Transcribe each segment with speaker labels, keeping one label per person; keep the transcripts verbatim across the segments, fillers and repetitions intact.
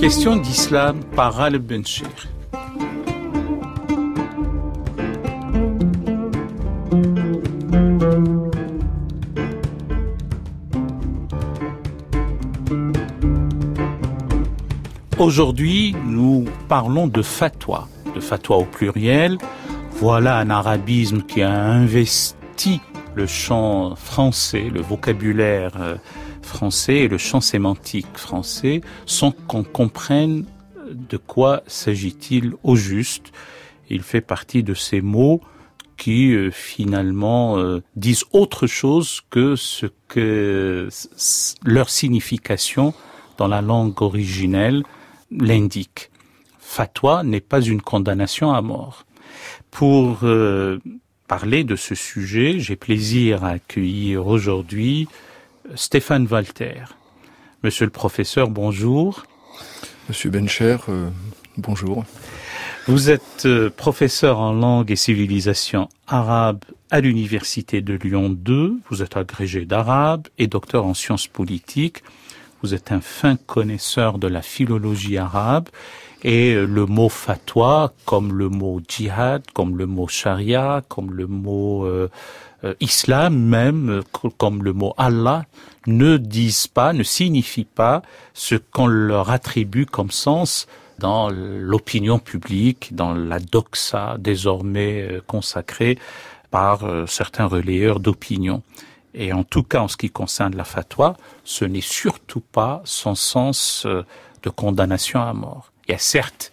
Speaker 1: Question d'islam par Ghaleb Benchir. Aujourd'hui, nous parlons de fatwa, de fatwa au pluriel. Voilà un arabisme qui a investi le champ français, le vocabulaire français et le champ sémantique français, sans qu'on comprenne de quoi s'agit-il au juste. Il fait partie de ces mots qui, euh, finalement, euh, disent autre chose que ce que c- leur signification dans la langue originelle l'indique. Fatwa n'est pas une condamnation à mort. Pour euh, parler de ce sujet, j'ai plaisir à accueillir aujourd'hui Stéphane Walter. Monsieur le professeur, bonjour.
Speaker 2: Monsieur Bencher, euh, bonjour.
Speaker 1: Vous êtes euh, professeur en langue et civilisation arabe à l'université de Lyon deux. Vous êtes agrégé d'arabe et docteur en sciences politiques. Vous êtes un fin connaisseur de la philologie arabe et le mot fatwa, comme le mot djihad, comme le mot charia, comme le mot euh, euh, islam même, comme le mot Allah, ne disent pas, ne signifient pas ce qu'on leur attribue comme sens dans l'opinion publique, dans la doxa désormais consacrée par euh, certains relayeurs d'opinion. Et en tout cas, en ce qui concerne la fatwa, ce n'est surtout pas son sens de condamnation à mort. Il y a certes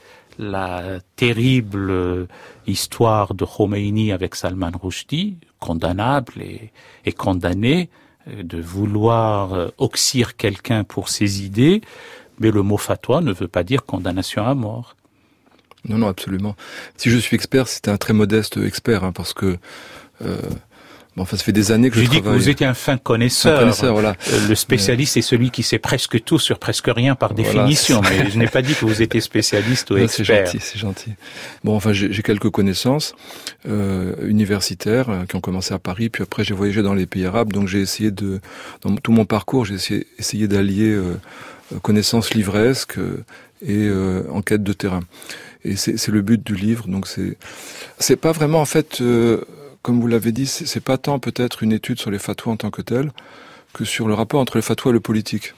Speaker 1: la terrible histoire de Khomeini avec Salman Rushdie, condamnable et, et condamné, de vouloir oxyre quelqu'un pour ses idées, mais le mot fatwa ne veut pas dire condamnation à mort.
Speaker 2: Non, non, absolument. Si je suis expert, c'était un très modeste expert, hein, parce que... Euh Bon, enfin, ça fait des années que je,
Speaker 1: je
Speaker 2: travaille.
Speaker 1: dis que vous étiez un fin connaisseur.
Speaker 2: Fin connaisseur, voilà.
Speaker 1: Le spécialiste est celui qui sait presque tout sur presque rien par
Speaker 2: Voilà,
Speaker 1: définition. Mais je n'ai pas dit que vous étiez spécialiste ou
Speaker 2: non,
Speaker 1: expert.
Speaker 2: C'est gentil, c'est gentil. Bon, enfin, j'ai, j'ai quelques connaissances euh, universitaires euh, qui ont commencé à Paris, puis après j'ai voyagé dans les pays arabes. Donc j'ai essayé de, dans tout mon parcours, j'ai essayé, essayé d'allier euh, connaissances livresques euh, et euh, enquête de terrain. Et c'est, c'est le but du livre. Donc c'est, c'est pas vraiment en fait. Euh, Comme vous l'avez dit, c'est, c'est pas tant peut-être une étude sur les fatwas en tant que telles, que sur le rapport entre les fatwas et le politique.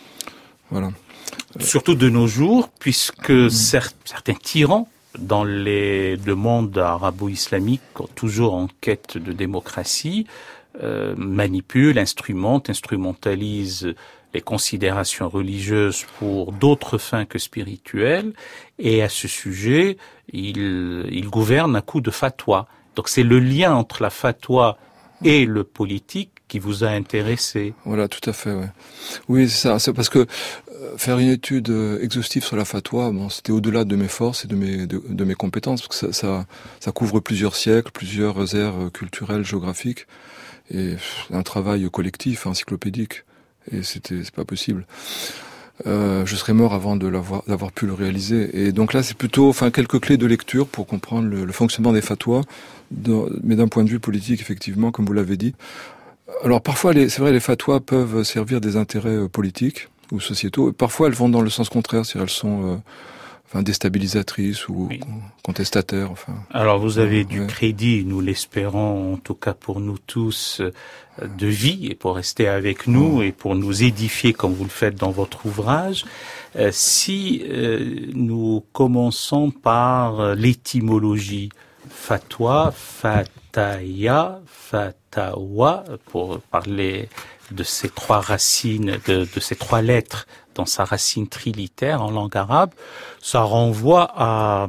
Speaker 2: Voilà.
Speaker 1: Surtout de nos jours, puisque mmh. certes, certains tyrans dans les, le monde arabo-islamique, toujours en quête de démocratie, euh, manipulent, instrumentent, instrumentalisent les considérations religieuses pour d'autres fins que spirituelles, et à ce sujet, ils, ils gouvernent à coup de fatwa. Donc c'est le lien entre la fatwa et le politique qui vous a intéressé.
Speaker 2: Voilà, tout à fait, ouais. Oui, c'est ça. C'est parce que euh, faire une étude euh, exhaustive sur la fatwa, bon, c'était au-delà de mes forces et de mes de, de mes compétences, parce que ça, ça, ça couvre plusieurs siècles, plusieurs aires culturelles, géographiques, et pff, un travail collectif, encyclopédique, et c'était c'est pas possible. Euh, je serais mort avant de l'avoir, d'avoir pu le réaliser. Et donc là, c'est plutôt, enfin, quelques clés de lecture pour comprendre le, le fonctionnement des fatwas, de, mais d'un point de vue politique, effectivement, comme vous l'avez dit. Alors parfois, les, c'est vrai, les fatwas peuvent servir des intérêts politiques ou sociétaux. Parfois, elles vont dans le sens contraire, c'est-à-dire elles sont euh, enfin, déstabilisatrices ou oui. contestataires. Enfin.
Speaker 1: Alors vous avez euh, du
Speaker 2: ouais.
Speaker 1: crédit, nous l'espérons, en tout cas pour nous tous, de vie et pour rester avec nous et pour nous édifier comme vous le faites dans votre ouvrage. Euh, si euh, nous commençons par euh, l'étymologie, fatwa, fataya, fatawa, pour parler de ces trois racines, de, de ces trois lettres dans sa racine trilitère en langue arabe, ça renvoie à,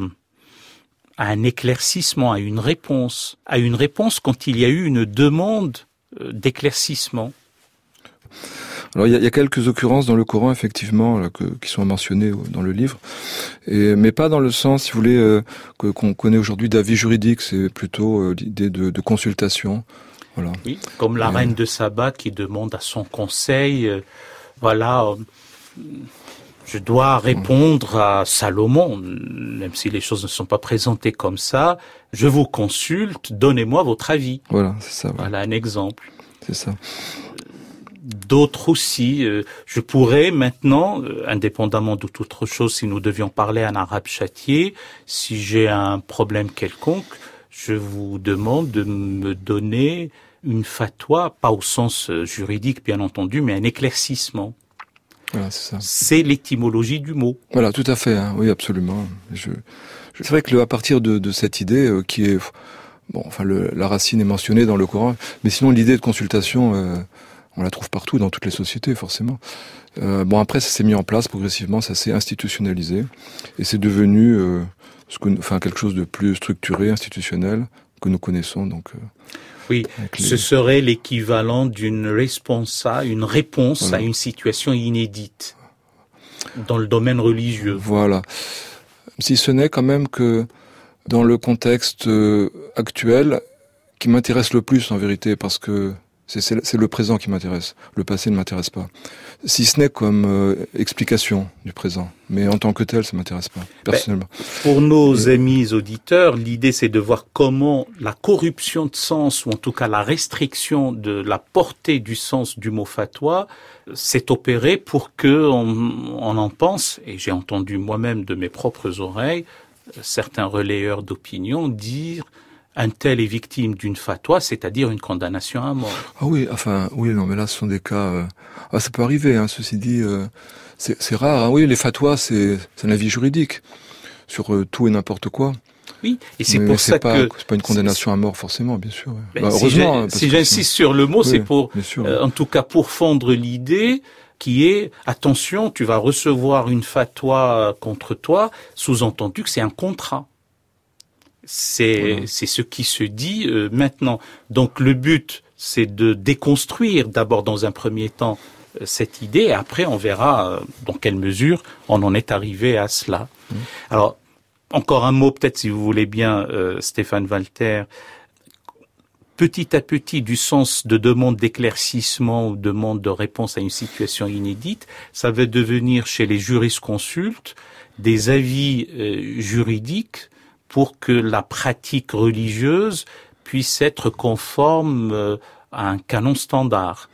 Speaker 1: à un éclaircissement, à une réponse, à une réponse quand il y a eu une demande d'éclaircissement.
Speaker 2: Alors il y, y a quelques occurrences dans le Coran effectivement là, que, qui sont mentionnées dans le livre, et, mais pas dans le sens, si vous voulez, euh, que, qu'on connaît aujourd'hui d'avis juridique. C'est plutôt euh, l'idée de, de consultation. Voilà.
Speaker 1: Oui, comme la et, reine de Saba qui demande à son conseil, euh, voilà, euh, je dois répondre ouais. à Salomon, même si les choses ne sont pas présentées comme ça. Je vous consulte, donnez-moi votre avis.
Speaker 2: Voilà, c'est ça. Ouais.
Speaker 1: Voilà un exemple.
Speaker 2: C'est ça.
Speaker 1: D'autres aussi. Euh, je pourrais maintenant, euh, indépendamment de toute autre chose, si nous devions parler en arabe châtié, si j'ai un problème quelconque, je vous demande de me donner une fatwa, pas au sens juridique bien entendu, mais un éclaircissement.
Speaker 2: Voilà, c'est ça.
Speaker 1: C'est l'étymologie du mot.
Speaker 2: Voilà, tout à fait. Hein, oui, absolument. Je, je, c'est vrai que le, à partir de, de cette idée euh, qui est, bon, enfin, le, la racine est mentionnée dans le Coran, mais sinon l'idée de consultation, euh, on la trouve partout dans toutes les sociétés, forcément. Euh, bon, après, ça s'est mis en place progressivement, ça s'est institutionnalisé, et c'est devenu, euh, ce que, enfin, quelque chose de plus structuré, institutionnel que nous connaissons. Donc. Euh,
Speaker 1: Oui, les... ce serait l'équivalent d'une responsa, une réponse voilà. à une situation inédite dans le domaine religieux.
Speaker 2: Voilà. Si ce n'est quand même que dans le contexte actuel, qui m'intéresse le plus en vérité, parce que c'est, c'est, c'est le présent qui m'intéresse. Le passé ne m'intéresse pas. Si ce n'est comme euh, explication du présent. Mais en tant que tel, ça m'intéresse pas, personnellement.
Speaker 1: Ben, pour nos Et... amis auditeurs, l'idée c'est de voir comment la corruption de sens, ou en tout cas la restriction de la portée du sens du mot fatwa, s'est opérée pour que on, on en pense, et j'ai entendu moi-même de mes propres oreilles, certains relayeurs d'opinion dire un tel est victime d'une fatwa, c'est-à-dire une condamnation à mort.
Speaker 2: Ah oui, enfin, oui, non, mais là, ce sont des cas... Euh... Ah, ça peut arriver, hein, ceci dit, euh, c'est, c'est rare. Hein. Oui, les fatwas, c'est, c'est un avis juridique sur euh, tout et n'importe quoi.
Speaker 1: Oui, et c'est
Speaker 2: mais
Speaker 1: pour
Speaker 2: c'est
Speaker 1: ça
Speaker 2: pas,
Speaker 1: que...
Speaker 2: C'est pas une condamnation à mort, forcément, bien sûr. Ouais.
Speaker 1: Ben,
Speaker 2: bah,
Speaker 1: si
Speaker 2: heureusement.
Speaker 1: Parce si j'insiste sur le mot, oui, c'est pour,
Speaker 2: sûr,
Speaker 1: euh, en tout cas, pour fondre l'idée qui est, attention, tu vas recevoir une fatwa contre toi, sous-entendu que c'est un contrat. C'est, voilà. c'est ce qui se dit euh, maintenant. Donc le but, c'est de déconstruire d'abord dans un premier temps euh, cette idée, et après on verra euh, dans quelle mesure on en est arrivé à cela. Mmh. Alors, encore un mot peut-être si vous voulez bien, euh, Stéphane Walter. Petit à petit, du sens de demande d'éclaircissement ou demande de réponse à une situation inédite, ça va devenir chez les jurisconsultes des avis euh, juridiques pour que la pratique religieuse puisse être conforme euh, à un canon standard.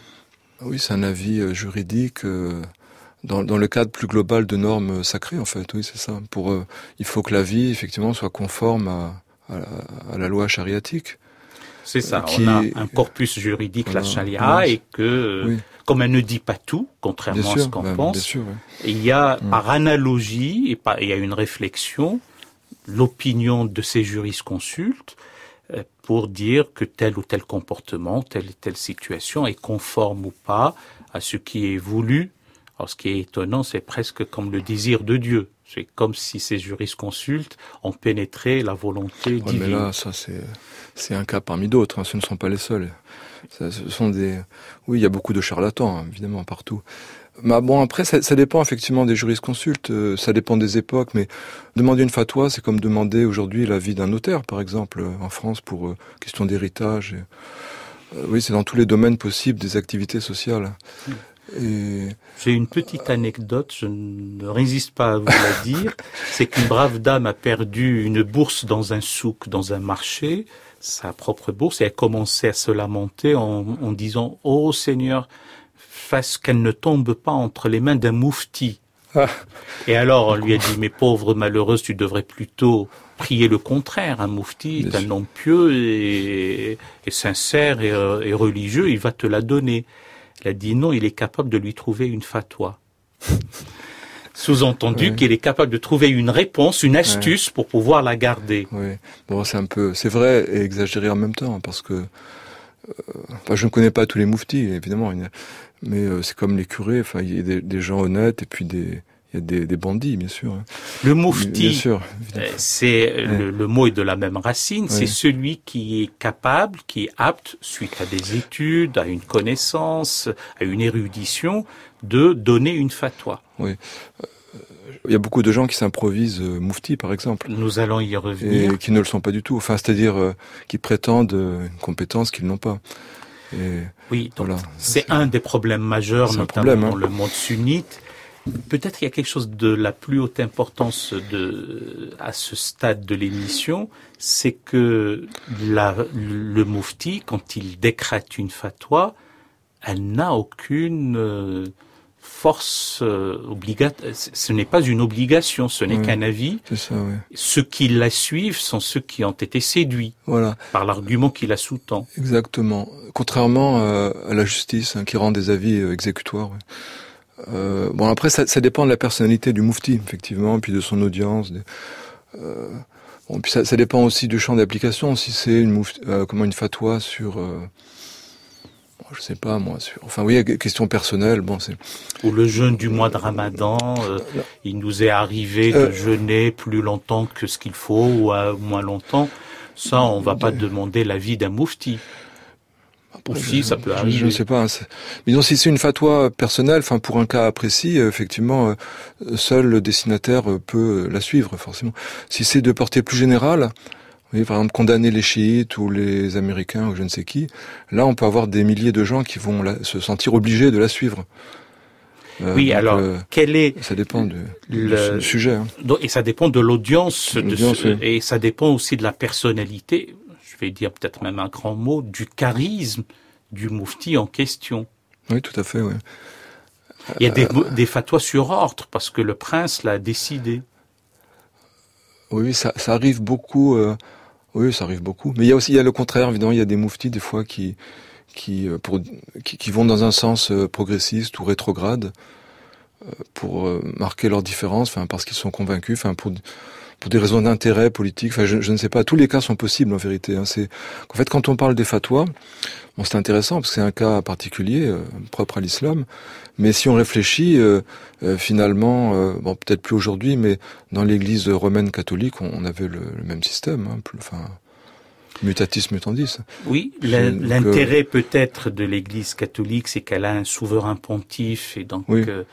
Speaker 2: Oui, c'est un avis euh, juridique euh, dans, dans le cadre plus global de normes sacrées, en fait. Oui, c'est ça. Pour, euh, il faut que la vie, effectivement, soit conforme à, à, à la loi chariatique.
Speaker 1: C'est ça. Qui... On a un corpus juridique, voilà, la charia, voilà. Et que, oui. Comme elle ne dit pas tout, contrairement
Speaker 2: bien sûr,
Speaker 1: à ce qu'on
Speaker 2: ben,
Speaker 1: pense,
Speaker 2: bien sûr, ouais.
Speaker 1: Il y a,
Speaker 2: mmh.
Speaker 1: par analogie, et par, il y a une réflexion, l'opinion de ces jurisconsultes euh, pour dire que tel ou tel comportement, telle ou telle situation est conforme ou pas à ce qui est voulu. Alors, ce qui est étonnant, c'est presque comme le désir de Dieu. C'est comme si ces jurisconsultes ont pénétré la volonté
Speaker 2: ouais,
Speaker 1: divine.
Speaker 2: Mais là, ça, c'est, c'est un cas parmi d'autres. Hein. Ce ne sont pas les seuls. Ça, ce sont des, oui, il y a beaucoup de charlatans, hein, évidemment, partout. Mais bon, après, ça, ça dépend effectivement des jurisconsultes, euh, ça dépend des époques, mais demander une fatwa, c'est comme demander aujourd'hui l'avis d'un notaire, par exemple, euh, en France, pour euh, question d'héritage. Et, euh, oui, c'est dans tous les domaines possibles des activités sociales.
Speaker 1: Mmh.
Speaker 2: Et...
Speaker 1: J'ai une petite anecdote, je ne résiste pas à vous la dire, c'est qu'une brave dame a perdu une bourse dans un souk, dans un marché, sa propre bourse, et elle commençait à se lamenter en, en disant « Oh Seigneur !» fasse qu'elle ne tombe pas entre les mains d'un moufti. Ah. Et alors, on lui a dit, mais pauvre malheureuse, tu devrais plutôt prier le contraire. Un moufti est un homme pieux et, et sincère et, et religieux, il va te la donner. Elle a dit, non, il est capable de lui trouver une fatwa. Sous-entendu oui. qu'il est capable de trouver une réponse, une astuce ouais. pour pouvoir la garder.
Speaker 2: Oui, bon, c'est un peu, c'est vrai et exagéré en même temps, parce que, euh, enfin, je ne connais pas tous les mouftis, évidemment, mais euh, c'est comme les curés, enfin, il y a des, des gens honnêtes et puis des, il y a des, des bandits, bien sûr. Hein.
Speaker 1: Le moufti, sûr, c'est ouais. le, le mot est de la même racine, ouais. c'est celui qui est capable, qui est apte, suite à des études, à une connaissance, à une érudition, de donner une fatwa.
Speaker 2: Oui. Il y a beaucoup de gens qui s'improvisent euh, moufti, par exemple.
Speaker 1: Nous allons y revenir.
Speaker 2: Et qui ne le sont pas du tout. Enfin, c'est-à-dire euh, qui prétendent euh, une compétence qu'ils n'ont pas. Et
Speaker 1: oui, donc voilà. c'est, c'est un des problèmes majeurs, notamment problème, hein. dans le monde sunnite. Peut-être qu'il y a quelque chose de la plus haute importance de, à ce stade de l'émission, c'est que la, le moufti, quand il décrète une fatwa, elle n'a aucune euh, force euh, obligatoire. Ce n'est pas une obligation, ce n'est
Speaker 2: oui,
Speaker 1: qu'un avis.
Speaker 2: C'est ça, oui.
Speaker 1: Ceux qui la suivent sont ceux qui ont été séduits
Speaker 2: voilà.
Speaker 1: par l'argument qui la sous-tend.
Speaker 2: Exactement. Contrairement euh, à la justice, hein, qui rend des avis euh, exécutoires. Oui. Euh, bon, après, ça, ça dépend de la personnalité du moufti, effectivement, puis de son audience. De, euh, bon, puis ça, ça dépend aussi du champ d'application. Si c'est une moufti, euh, comment une fatwa sur, euh, bon, je sais pas moi, sur, enfin oui, question personnelle. Bon, c'est.
Speaker 1: Ou le jeûne du mois de Ramadan, euh, il nous est arrivé de euh, jeûner plus longtemps que ce qu'il faut ou à moins longtemps. Ça, on va pas demander l'avis d'un moufti.
Speaker 2: Après,
Speaker 1: Aussi,
Speaker 2: je,
Speaker 1: ça peut
Speaker 2: je,
Speaker 1: arriver.
Speaker 2: Je ne sais pas. Hein, mais disons, si c'est une fatwa personnelle, enfin pour un cas précis, effectivement, euh, seul le destinataire peut la suivre, forcément. Si c'est de portée plus générale, oui, par exemple condamner les chiites ou les Américains ou je ne sais qui, là on peut avoir des milliers de gens qui vont la, se sentir obligés de la suivre.
Speaker 1: Euh, oui, donc, alors, euh, quel est...
Speaker 2: Ça dépend du, le, du sujet. Hein.
Speaker 1: Et ça dépend de l'audience, de ce,
Speaker 2: oui.
Speaker 1: et ça dépend aussi de la personnalité, je vais dire peut-être même un grand mot, du charisme du moufti en question.
Speaker 2: Oui, tout à fait, oui.
Speaker 1: Il y a des, euh... des fatwas sur ordre, parce que le prince l'a décidé.
Speaker 2: Oui, ça, ça arrive beaucoup... Euh... Oui, ça arrive beaucoup. Mais il y a aussi il y a le contraire, évidemment, il y a des mouftis, des fois, qui... Qui, pour, qui, qui vont dans un sens progressiste ou rétrograde pour marquer leur différence, enfin parce qu'ils sont convaincus, enfin pour pour des raisons d'intérêt politique, enfin je, je ne sais pas. Tous les cas sont possibles en vérité. Hein. C'est en fait quand on parle des fatwas, bon c'est intéressant parce que c'est un cas particulier euh, propre à l'islam. Mais si on réfléchit, euh, euh, finalement, euh, bon peut-être plus aujourd'hui, mais dans l'Église romaine catholique, on, on avait le, le même système. Hein, plus, enfin. Mutatis mutandis.
Speaker 1: Oui, l'intérêt euh... peut-être de l'Église catholique, c'est qu'elle a un souverain pontife et donc
Speaker 2: oui.
Speaker 1: euh,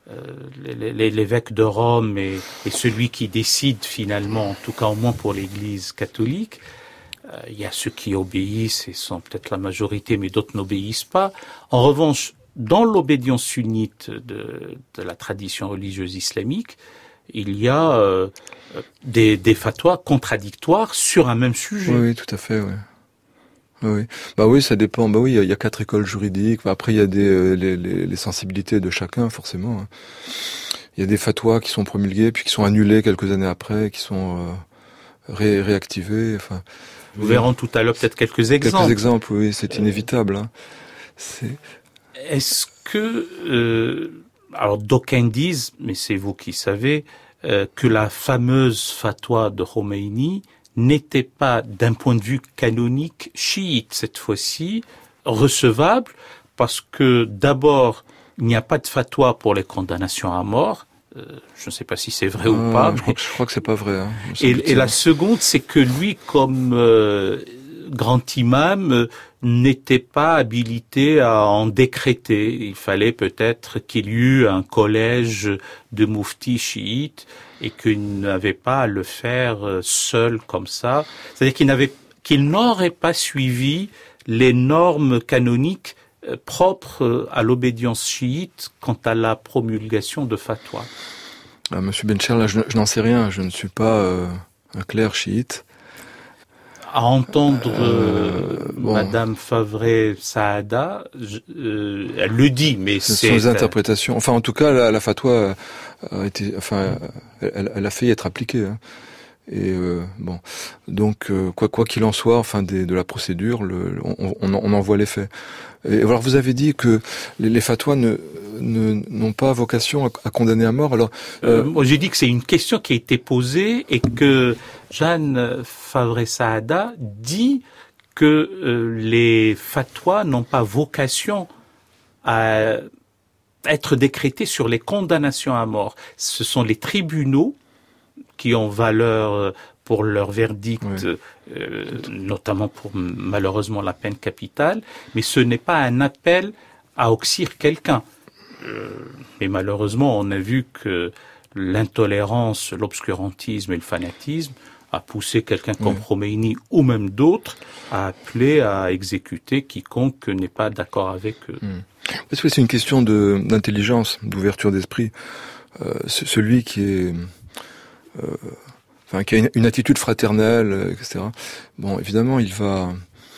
Speaker 1: l'évêque de Rome est, est celui qui décide finalement, en tout cas au moins pour l'Église catholique. Euh, il y a ceux qui obéissent et sont peut-être la majorité, mais d'autres n'obéissent pas. En revanche, dans l'obédience sunnite de, de la tradition religieuse islamique, il y a euh, des, des fatwas contradictoires sur un même sujet.
Speaker 2: Oui, oui tout à fait, oui. Oui. Bah oui, ça dépend. Bah oui, il y, y a quatre écoles juridiques. Après, il y a des euh, les, les, les sensibilités de chacun, forcément. Hein. Il y a des fatwas qui sont promulgués, puis qui sont annulés quelques années après, qui sont euh, ré, réactivés. Enfin,
Speaker 1: nous oui. verrons tout à l'heure peut-être quelques exemples.
Speaker 2: Quelques exemples, oui, c'est inévitable. Hein. C'est...
Speaker 1: Est-ce que euh, alors d'aucuns disent, mais c'est vous qui savez, euh, que la fameuse fatwa de Khomeini n'était pas, d'un point de vue canonique, chiite cette fois-ci, recevable, parce que d'abord, il n'y a pas de fatwa pour les condamnations à mort. Euh, je ne sais pas si c'est vrai ah, ou pas.
Speaker 2: Je,
Speaker 1: mais...
Speaker 2: crois que, je crois que c'est pas vrai. Hein.
Speaker 1: Et, et la seconde, c'est que lui, comme euh, grand imam, euh, n'était pas habilité à en décréter. Il fallait peut-être qu'il y eût un collège de mouftis chiites et qu'il n'avait pas à le faire seul comme ça. C'est-à-dire qu'il n'avait, qu'il n'aurait pas suivi les normes canoniques propres à l'obédience chiite quant à la promulgation de fatwa.
Speaker 2: Ah, Monsieur Bencher, là, je, je n'en sais rien. Je ne suis pas euh, un clerc chiite.
Speaker 1: À entendre euh, bon. Madame Favre Saada, je, euh, elle le dit, mais
Speaker 2: Ce
Speaker 1: c'est...
Speaker 2: sont des interprétations. Enfin, en tout cas, la, la fatwa a été, enfin, elle, elle a failli être appliquée. Hein. Et euh, bon, donc euh, quoi quoi qu'il en soit, enfin, des, de la procédure, le, on, on, on en voit l'effet. Et alors, vous avez dit que les, les fatwas ne, ne n'ont pas vocation à, à condamner à mort. Alors,
Speaker 1: euh, euh, moi, j'ai dit que c'est une question qui a été posée et que Jeanne Favre Saada dit que euh, les fatwas n'ont pas vocation à être décrétés sur les condamnations à mort. Ce sont les tribunaux qui ont valeur pour leur verdict, oui. euh, notamment pour malheureusement la peine capitale, mais ce n'est pas un appel à oxyre quelqu'un. Euh, mais malheureusement, on a vu que l'intolérance, l'obscurantisme et le fanatisme a poussé quelqu'un comme oui. Khomeini ou même d'autres à appeler à exécuter quiconque n'est pas d'accord avec eux.
Speaker 2: Mmh. Parce que c'est une question de, d'intelligence, d'ouverture d'esprit. Euh, celui qui est... Euh, enfin, qui a une, une attitude fraternelle, et cetera. Bon, évidemment, il va, il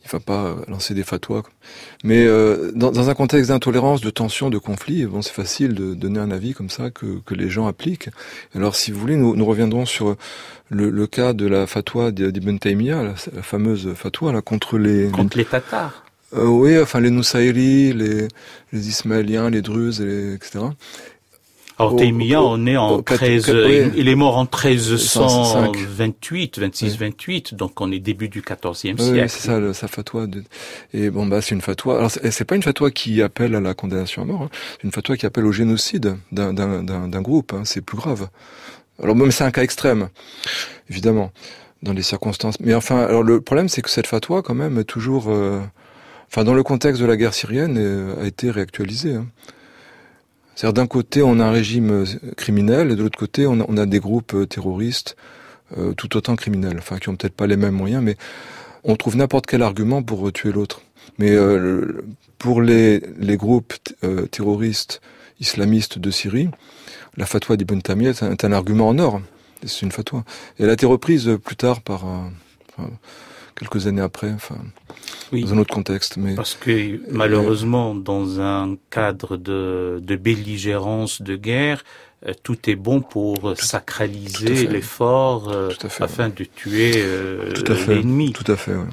Speaker 2: va pas lancer des fatwas. Mais euh, dans, dans un contexte d'intolérance, de tension, de conflit, bon, c'est facile de donner un avis comme ça que, que les gens appliquent. Alors, si vous voulez, nous, nous reviendrons sur le, le cas de la fatwa d'Ibn Taymiyyah, la, la fameuse fatwa là contre les
Speaker 1: contre les, les Tatars.
Speaker 2: Euh, oui, enfin les Nusayri, les, les Ismaéliens, les Druzes, et, etc.
Speaker 1: Alors, Taymiyyah, on est en treize, oui. Il est mort en treize cent vingt-huit, vingt-six, vingt-huit, donc on est début du quatorzième
Speaker 2: oui,
Speaker 1: siècle.
Speaker 2: Oui, c'est ça, le, sa fatwa. De... Et bon, bah, c'est une fatwa. Alors, c'est, c'est pas une fatwa qui appelle à la condamnation à mort, hein. C'est une fatwa qui appelle au génocide d'un, d'un, d'un, d'un groupe, hein. C'est plus grave. Alors, même c'est un cas extrême, évidemment, dans les circonstances. Mais enfin, alors le problème, c'est que cette fatwa, quand même, est toujours, euh... enfin, dans le contexte de la guerre syrienne, euh, a été réactualisée, hein. C'est-à-dire d'un côté on a un régime criminel et de l'autre côté on a, on a des groupes terroristes euh, tout autant criminels, enfin qui ont peut-être pas les mêmes moyens, mais on trouve n'importe quel argument pour tuer l'autre. Mais euh, pour les, les groupes euh, terroristes islamistes de Syrie, la fatwa d'Ibn Taymiyyah est un, est un argument en or. C'est une fatwa. Et elle a été reprise plus tard par euh, enfin, quelques années après, enfin, oui, dans un autre contexte. Mais
Speaker 1: parce que malheureusement, euh, dans un cadre de, de belligérance, de guerre, euh, tout est bon pour tout, sacraliser l'effort euh, fait, afin ouais. de tuer euh,
Speaker 2: tout à fait,
Speaker 1: l'ennemi.
Speaker 2: Tout à fait, oui.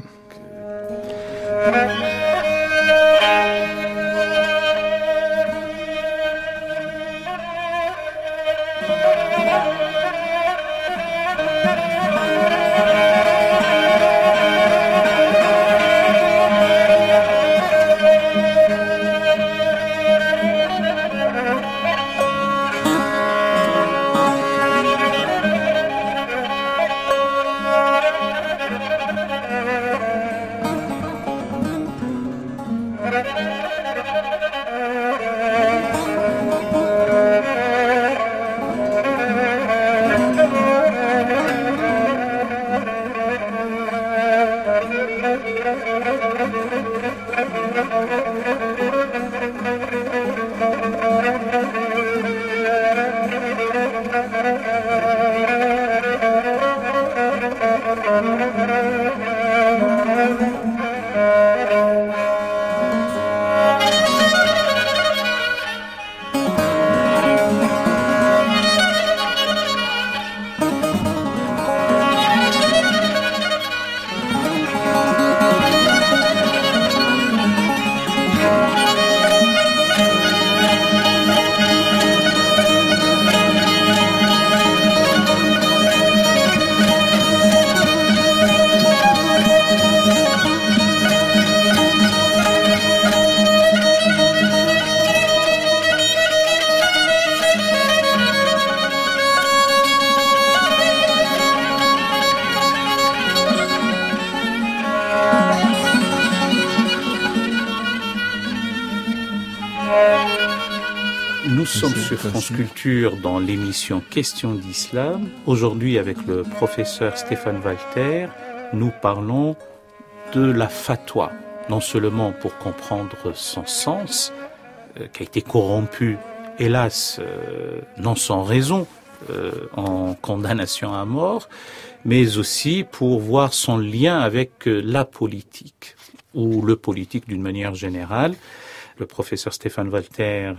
Speaker 1: Nous sommes sur France Culture dans l'émission Questions d'Islam. Aujourd'hui, avec le professeur Stéphane Walter, nous parlons de la fatwa. Non seulement pour comprendre son sens, euh, qui a été corrompu, hélas, euh, non sans raison, euh, en condamnation à mort, mais aussi pour voir son lien avec euh, la politique, ou le politique d'une manière générale. Le professeur Stéphane Walter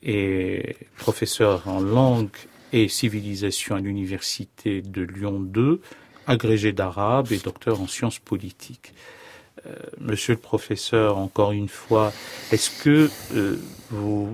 Speaker 1: est professeur en langue et civilisation à l'université de Lyon deux, agrégé d'arabe et docteur en sciences politiques. Euh, monsieur le professeur, encore une fois, est-ce que euh, vous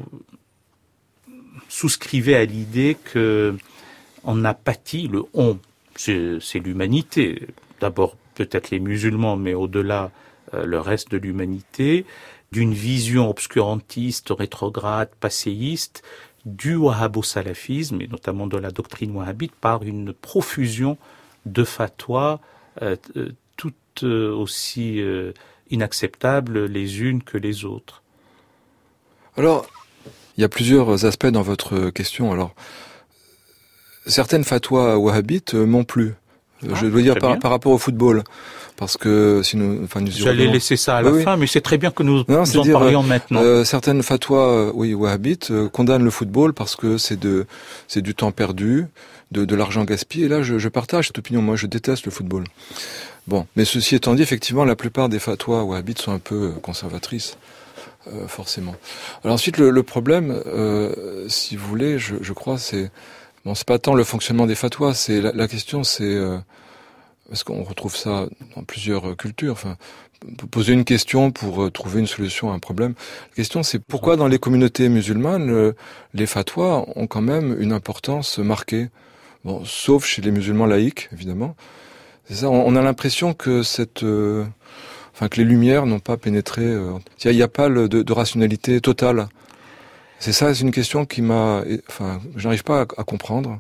Speaker 1: souscrivez à l'idée que on a pâti, le on, c'est, c'est l'humanité, d'abord peut-être les musulmans, mais au-delà euh, le reste de l'humanité, d'une vision obscurantiste, rétrograde, passéiste, du wahhabo-salafisme, et notamment de la doctrine wahhabite, par une profusion de fatwas, euh, toutes aussi euh, inacceptables les unes que les autres.
Speaker 2: Alors, il y a plusieurs aspects dans votre question. Alors, certaines fatwas wahhabites m'ont plu. Ah, je dois dire par, par rapport au football. Parce que si nous, enfin, nous
Speaker 1: j'allais laisser ça à la oui, fin, oui. mais c'est très bien que nous, non, nous en dire, parlions maintenant.
Speaker 2: Euh, certaines fatwas, oui, wahhabites, euh, condamnent le football parce que c'est de, c'est du temps perdu, de, de l'argent gaspillé. Et là, je, je partage cette opinion. Moi, je déteste le football. Bon, mais ceci étant dit, effectivement, la plupart des fatwas wahhabites sont un peu conservatrices, euh, forcément. Alors ensuite, le, le problème, euh, si vous voulez, je, je crois, c'est bon, c'est pas tant le fonctionnement des fatwas, c'est la, la question, c'est euh, parce qu'on retrouve ça dans plusieurs cultures. Enfin, poser une question pour trouver une solution à un problème. La question, c'est pourquoi dans les communautés musulmanes, le, les fatwas ont quand même une importance marquée. Bon, sauf chez les musulmans laïcs, évidemment. C'est ça. On a l'impression que cette, euh, enfin que les lumières n'ont pas pénétré. Euh, il n'y a, a pas le, de, de rationalité totale. C'est ça. C'est une question qui m'a, enfin, j'arrive pas à, à comprendre.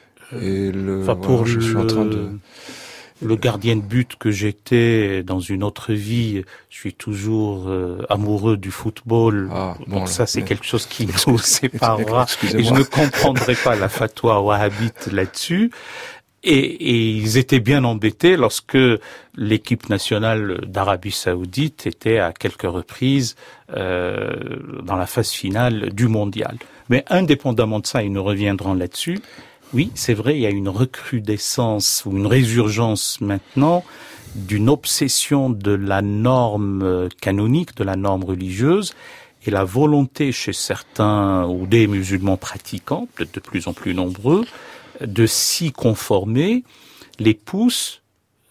Speaker 2: Et le,
Speaker 1: enfin,
Speaker 2: voilà,
Speaker 1: pour
Speaker 2: je
Speaker 1: le...
Speaker 2: suis en train de.
Speaker 1: Le gardien de but que j'étais dans une autre vie, je suis toujours euh, amoureux du football.
Speaker 2: Ah, bon,
Speaker 1: Donc ça, c'est
Speaker 2: mais...
Speaker 1: quelque chose qui nous séparera.
Speaker 2: Excusez-moi.
Speaker 1: Et je ne comprendrai pas la fatwa wahhabite là-dessus. Et, et ils étaient bien embêtés lorsque l'équipe nationale d'Arabie Saoudite était à quelques reprises euh, dans la phase finale du mondial. Mais indépendamment de ça, ils nous reviendront là-dessus. Oui, c'est vrai, il y a une recrudescence ou une résurgence maintenant d'une obsession de la norme canonique, de la norme religieuse, et la volonté chez certains ou des musulmans pratiquants, peut-être de plus en plus nombreux, de s'y conformer, les pousse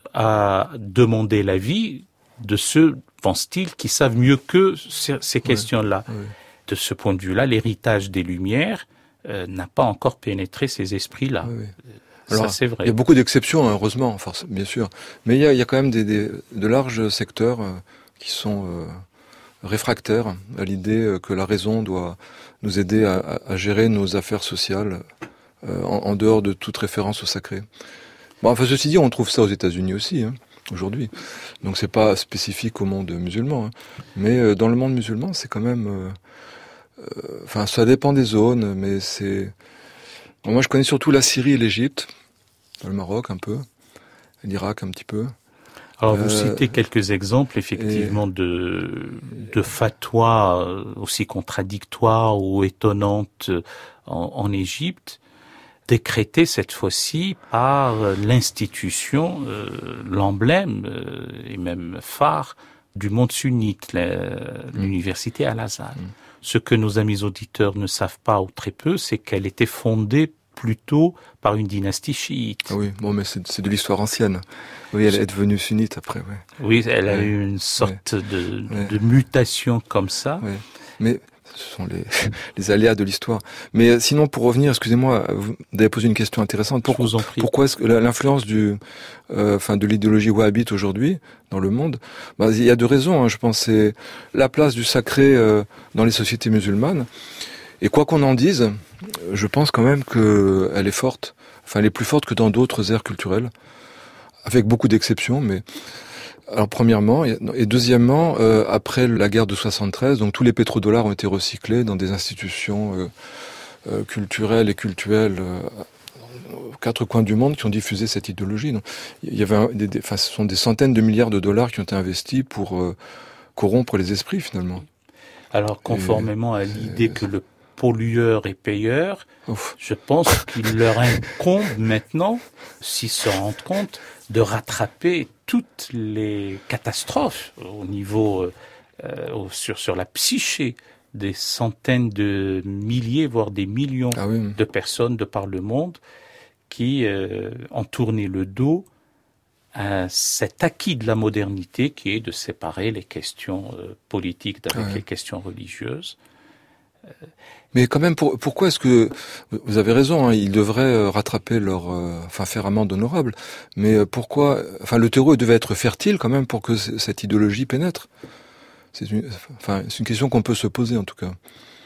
Speaker 1: à demander l'avis de ceux, pense-t-il, qui savent mieux que ces questions-là.
Speaker 2: Oui, oui.
Speaker 1: De ce point de vue-là, l'héritage des Lumières Euh, n'a pas encore pénétré ces esprits-là.
Speaker 2: Oui, oui.
Speaker 1: Alors, ça, c'est vrai.
Speaker 2: Il y a beaucoup d'exceptions, hein, heureusement, force, bien sûr. Mais il y a, il y a quand même des, des, de larges secteurs euh, qui sont euh, réfractaires à l'idée euh, que la raison doit nous aider à, à, à gérer nos affaires sociales euh, en, en dehors de toute référence au sacré. Bon, enfin, ceci dit, on trouve ça aux États-Unis aussi, hein, aujourd'hui. Donc, c'est pas spécifique au monde musulman. Hein. Mais euh, dans le monde musulman, c'est quand même... Euh, Enfin, ça dépend des zones, mais c'est... Bon, moi, je connais surtout la Syrie et l'Égypte, le Maroc un peu, l'Irak un petit peu.
Speaker 1: Alors, vous
Speaker 2: euh...
Speaker 1: citez quelques exemples, effectivement, et... de, de fatwas aussi contradictoires ou étonnantes en, en Égypte, décrétées cette fois-ci par l'institution, euh, l'emblème euh, et même phare du monde sunnite, la, l'université Al-Azhar. Mm. Ce que nos amis auditeurs ne savent pas ou très peu, c'est qu'elle était fondée plutôt par une dynastie chiite.
Speaker 2: Ah oui, bon, mais c'est, c'est de l'histoire ancienne. Oui, elle est devenue sunnite après, ouais.
Speaker 1: Oui, elle a
Speaker 2: ouais.
Speaker 1: eu une sorte
Speaker 2: ouais.
Speaker 1: de,
Speaker 2: ouais.
Speaker 1: de mutation comme ça.
Speaker 2: Ouais. Mais ce sont les, les aléas de l'histoire. Mais sinon, pour revenir, excusez-moi, vous avez posé une question intéressante. Pourquoi,
Speaker 1: Je vous en prie.
Speaker 2: Pourquoi est-ce que l'influence du, euh, enfin, de l'idéologie wahhabite aujourd'hui dans le monde, bah, il y a deux raisons. Hein, je pense c'est la place du sacré euh, dans les sociétés musulmanes. Et quoi qu'on en dise, je pense quand même que elle est forte. Enfin, elle est plus forte que dans d'autres aires culturelles, avec beaucoup d'exceptions, mais. Alors premièrement, et deuxièmement, euh, après la guerre de soixante-treize, donc tous les pétrodollars ont été recyclés dans des institutions euh, euh, culturelles et cultuelles euh, aux quatre coins du monde qui ont diffusé cette idéologie. Donc, il y avait un, des, des, enfin, ce sont des centaines de milliards de dollars qui ont été investis pour euh, corrompre les esprits finalement.
Speaker 1: Alors conformément et, à l'idée que le pollueur est payeur, ouf. Je pense qu'il leur incombe maintenant, s'ils se rendent compte, de rattraper toutes les catastrophes au niveau euh, sur sur la psyché des centaines de milliers, voire des millions ah oui. de personnes de par le monde qui euh, ont tourné le dos à cet acquis de la modernité qui est de séparer les questions euh, politiques d'avec ah oui. les questions religieuses.
Speaker 2: Mais quand même, pour, pourquoi est-ce que vous avez raison, hein, ils devraient rattraper leur, euh, enfin faire amende honorable. Mais pourquoi, enfin le terreau devait être fertile quand même pour que c- cette idéologie pénètre. C'est une, enfin c'est une question qu'on peut se poser en tout cas.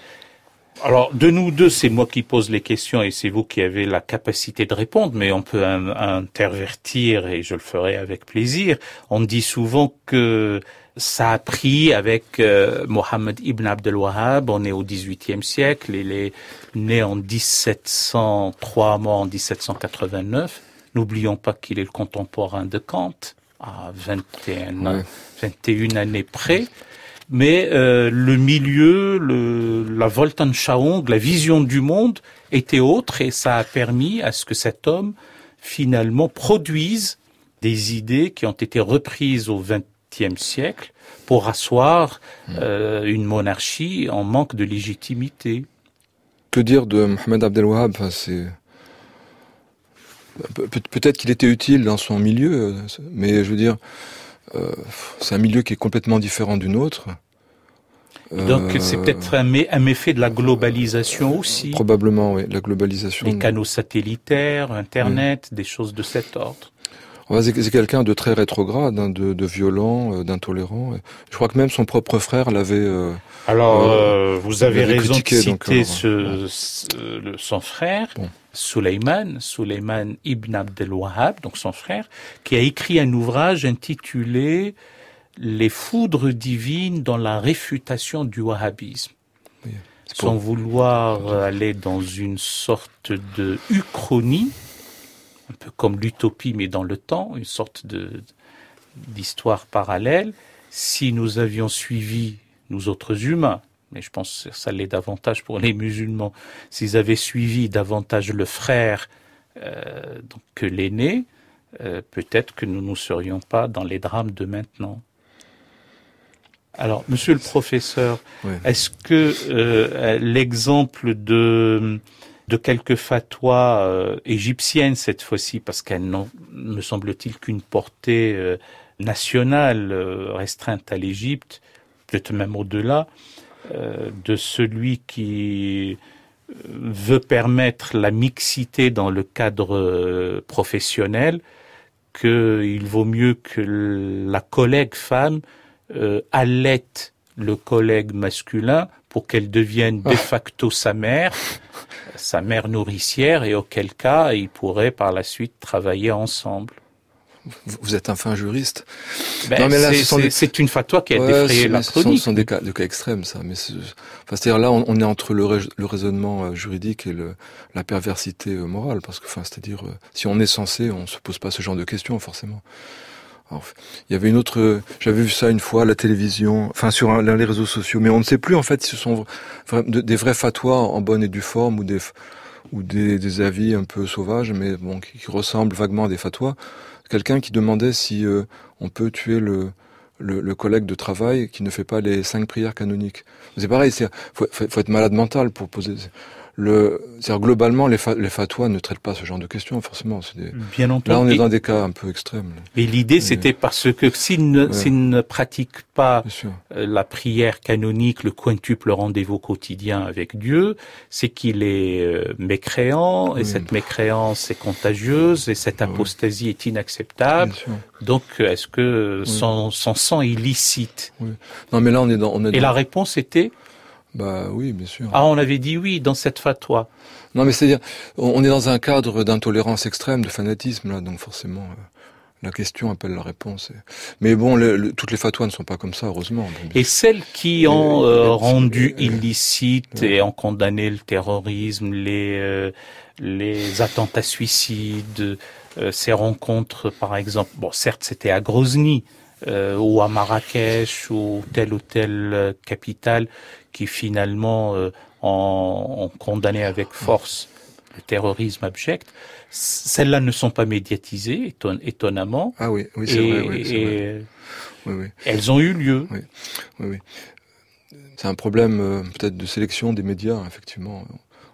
Speaker 1: Alors de nous deux, c'est moi qui pose les questions et c'est vous qui avez la capacité de répondre, mais on peut un, intervertir et je le ferai avec plaisir. On dit souvent que ça a pris avec euh, Mohammed ibn Abdel Wahhab, on est au dix-huitième siècle, il est né en dix-sept cent trois, mort en dix-sept cent quatre-vingt-neuf. N'oublions pas qu'il est le contemporain de Kant, à vingt et un, ouais. vingt et une années près. Mais euh, le milieu, le, la Weltanschauung, la vision du monde était autre et ça a permis à ce que cet homme finalement produise des idées qui ont été reprises au vingtième siècle pour asseoir euh, une monarchie en manque de légitimité.
Speaker 2: Que dire de Mohamed Abdel Wahab? Enfin, c'est... Pe- peut-être qu'il était utile dans son milieu, mais je veux dire, euh, c'est un milieu qui est complètement différent du nôtre.
Speaker 1: Donc euh, c'est peut-être un, mé- un méfait de la globalisation aussi.
Speaker 2: Probablement, oui, la globalisation.
Speaker 1: Les canaux satellitaires, Internet, oui. Des choses de cet ordre.
Speaker 2: C'est, c'est quelqu'un de très rétrograde, hein, de, de violent, euh, d'intolérant. Je crois que même son propre frère l'avait... Euh,
Speaker 1: alors, euh, vous avez raison de citer
Speaker 2: donc, alors,
Speaker 1: ce,
Speaker 2: bon.
Speaker 1: ce, le, son frère,
Speaker 2: bon.
Speaker 1: Suleyman, Suleyman ibn Abdel Wahab, donc son frère, qui a écrit un ouvrage intitulé « Les foudres divines dans la réfutation du wahhabisme ». Oui, sans pour... vouloir aller dans une sorte de uchronie, un peu comme l'utopie mais dans le temps, une sorte de d'histoire parallèle. Si nous avions suivi, nous autres humains, mais je pense que ça l'est davantage pour les musulmans, s'ils avaient suivi davantage le frère euh, donc que l'aîné, euh, peut-être que nous ne serions pas dans les drames de maintenant. Alors, monsieur le professeur, oui. Est-ce que euh, l'exemple de de quelques fatwas euh, égyptiennes cette fois-ci, parce qu'elles n'ont, me semble-t-il, qu'une portée euh, nationale euh, restreinte à l'Égypte, peut-être même au-delà, euh, de celui qui veut permettre la mixité dans le cadre euh, professionnel, qu'il vaut mieux que la collègue femme euh, allaite le collègue masculin pour qu'elle devienne de facto sa mère, sa mère nourricière, et auquel cas ils pourraient par la suite travailler ensemble.
Speaker 2: Vous êtes un fin juriste.
Speaker 1: Ben, non, mais là, c'est, c'est, des... c'est une fatwa qui a ouais, défrayé la chronique.
Speaker 2: Ce sont des cas, des cas extrêmes, ça. Mais c'est, enfin, c'est-à-dire là, on, on est entre le, rais, le raisonnement juridique et le, la perversité morale, parce que, enfin, c'est-à-dire, si on est censé, on se pose pas ce genre de questions, forcément. Alors, il y avait une autre, j'avais vu ça une fois à la télévision, enfin sur un, les réseaux sociaux, mais on ne sait plus en fait si ce sont vra- de, des vrais fatwas en bonne et due forme ou des ou des, des avis un peu sauvages, mais bon qui, qui ressemblent vaguement à des fatwas. Quelqu'un qui demandait si euh, on peut tuer le, le le collègue de travail qui ne fait pas les cinq prières canoniques. C'est pareil, c'est faut, faut, faut être malade mental pour poser. Le, c'est-à-dire globalement, les, fa- les fatwas ne traitent pas ce genre de questions, forcément. C'est des...
Speaker 1: Bien entendu.
Speaker 2: Là, on est dans des cas un peu extrêmes.
Speaker 1: Et l'idée, mais... c'était parce que s'ils ne, ouais. s'ils ne pratiquent pas euh, la prière canonique, le quintuple rendez-vous quotidien avec Dieu, c'est qu'il est euh, mécréant, oui. Et cette mécréance est contagieuse, et cette apostasie oui. Est inacceptable. Donc, est-ce que oui. son, son sang est illicite?
Speaker 2: Oui. Non, mais là, on est dans... On est
Speaker 1: et
Speaker 2: dans...
Speaker 1: la réponse était...
Speaker 2: Bah oui, bien sûr.
Speaker 1: Ah, on avait dit oui dans cette fatwa.
Speaker 2: Non, mais c'est-à-dire, on est dans un cadre d'intolérance extrême, de fanatisme, là, donc forcément, euh, la question appelle la réponse. Et... Mais bon, le, le, toutes les fatwas ne sont pas comme ça, heureusement. Donc,
Speaker 1: et celles qui ont euh, rendu euh, illicite et ont condamné le terrorisme, les euh, les attentats suicides, euh, ces rencontres, par exemple, bon, certes, c'était à Grozny, euh, ou à Marrakech, ou telle ou telle capitale, qui finalement euh, ont, ont condamné avec force le terrorisme abject. Celles-là ne sont pas médiatisées, éton- étonnamment.
Speaker 2: Ah oui, oui, c'est
Speaker 1: et,
Speaker 2: vrai. Oui, c'est
Speaker 1: et
Speaker 2: vrai. Oui, oui.
Speaker 1: Elles ont eu lieu.
Speaker 2: Oui, oui, oui. C'est un problème euh, peut-être de sélection des médias, effectivement.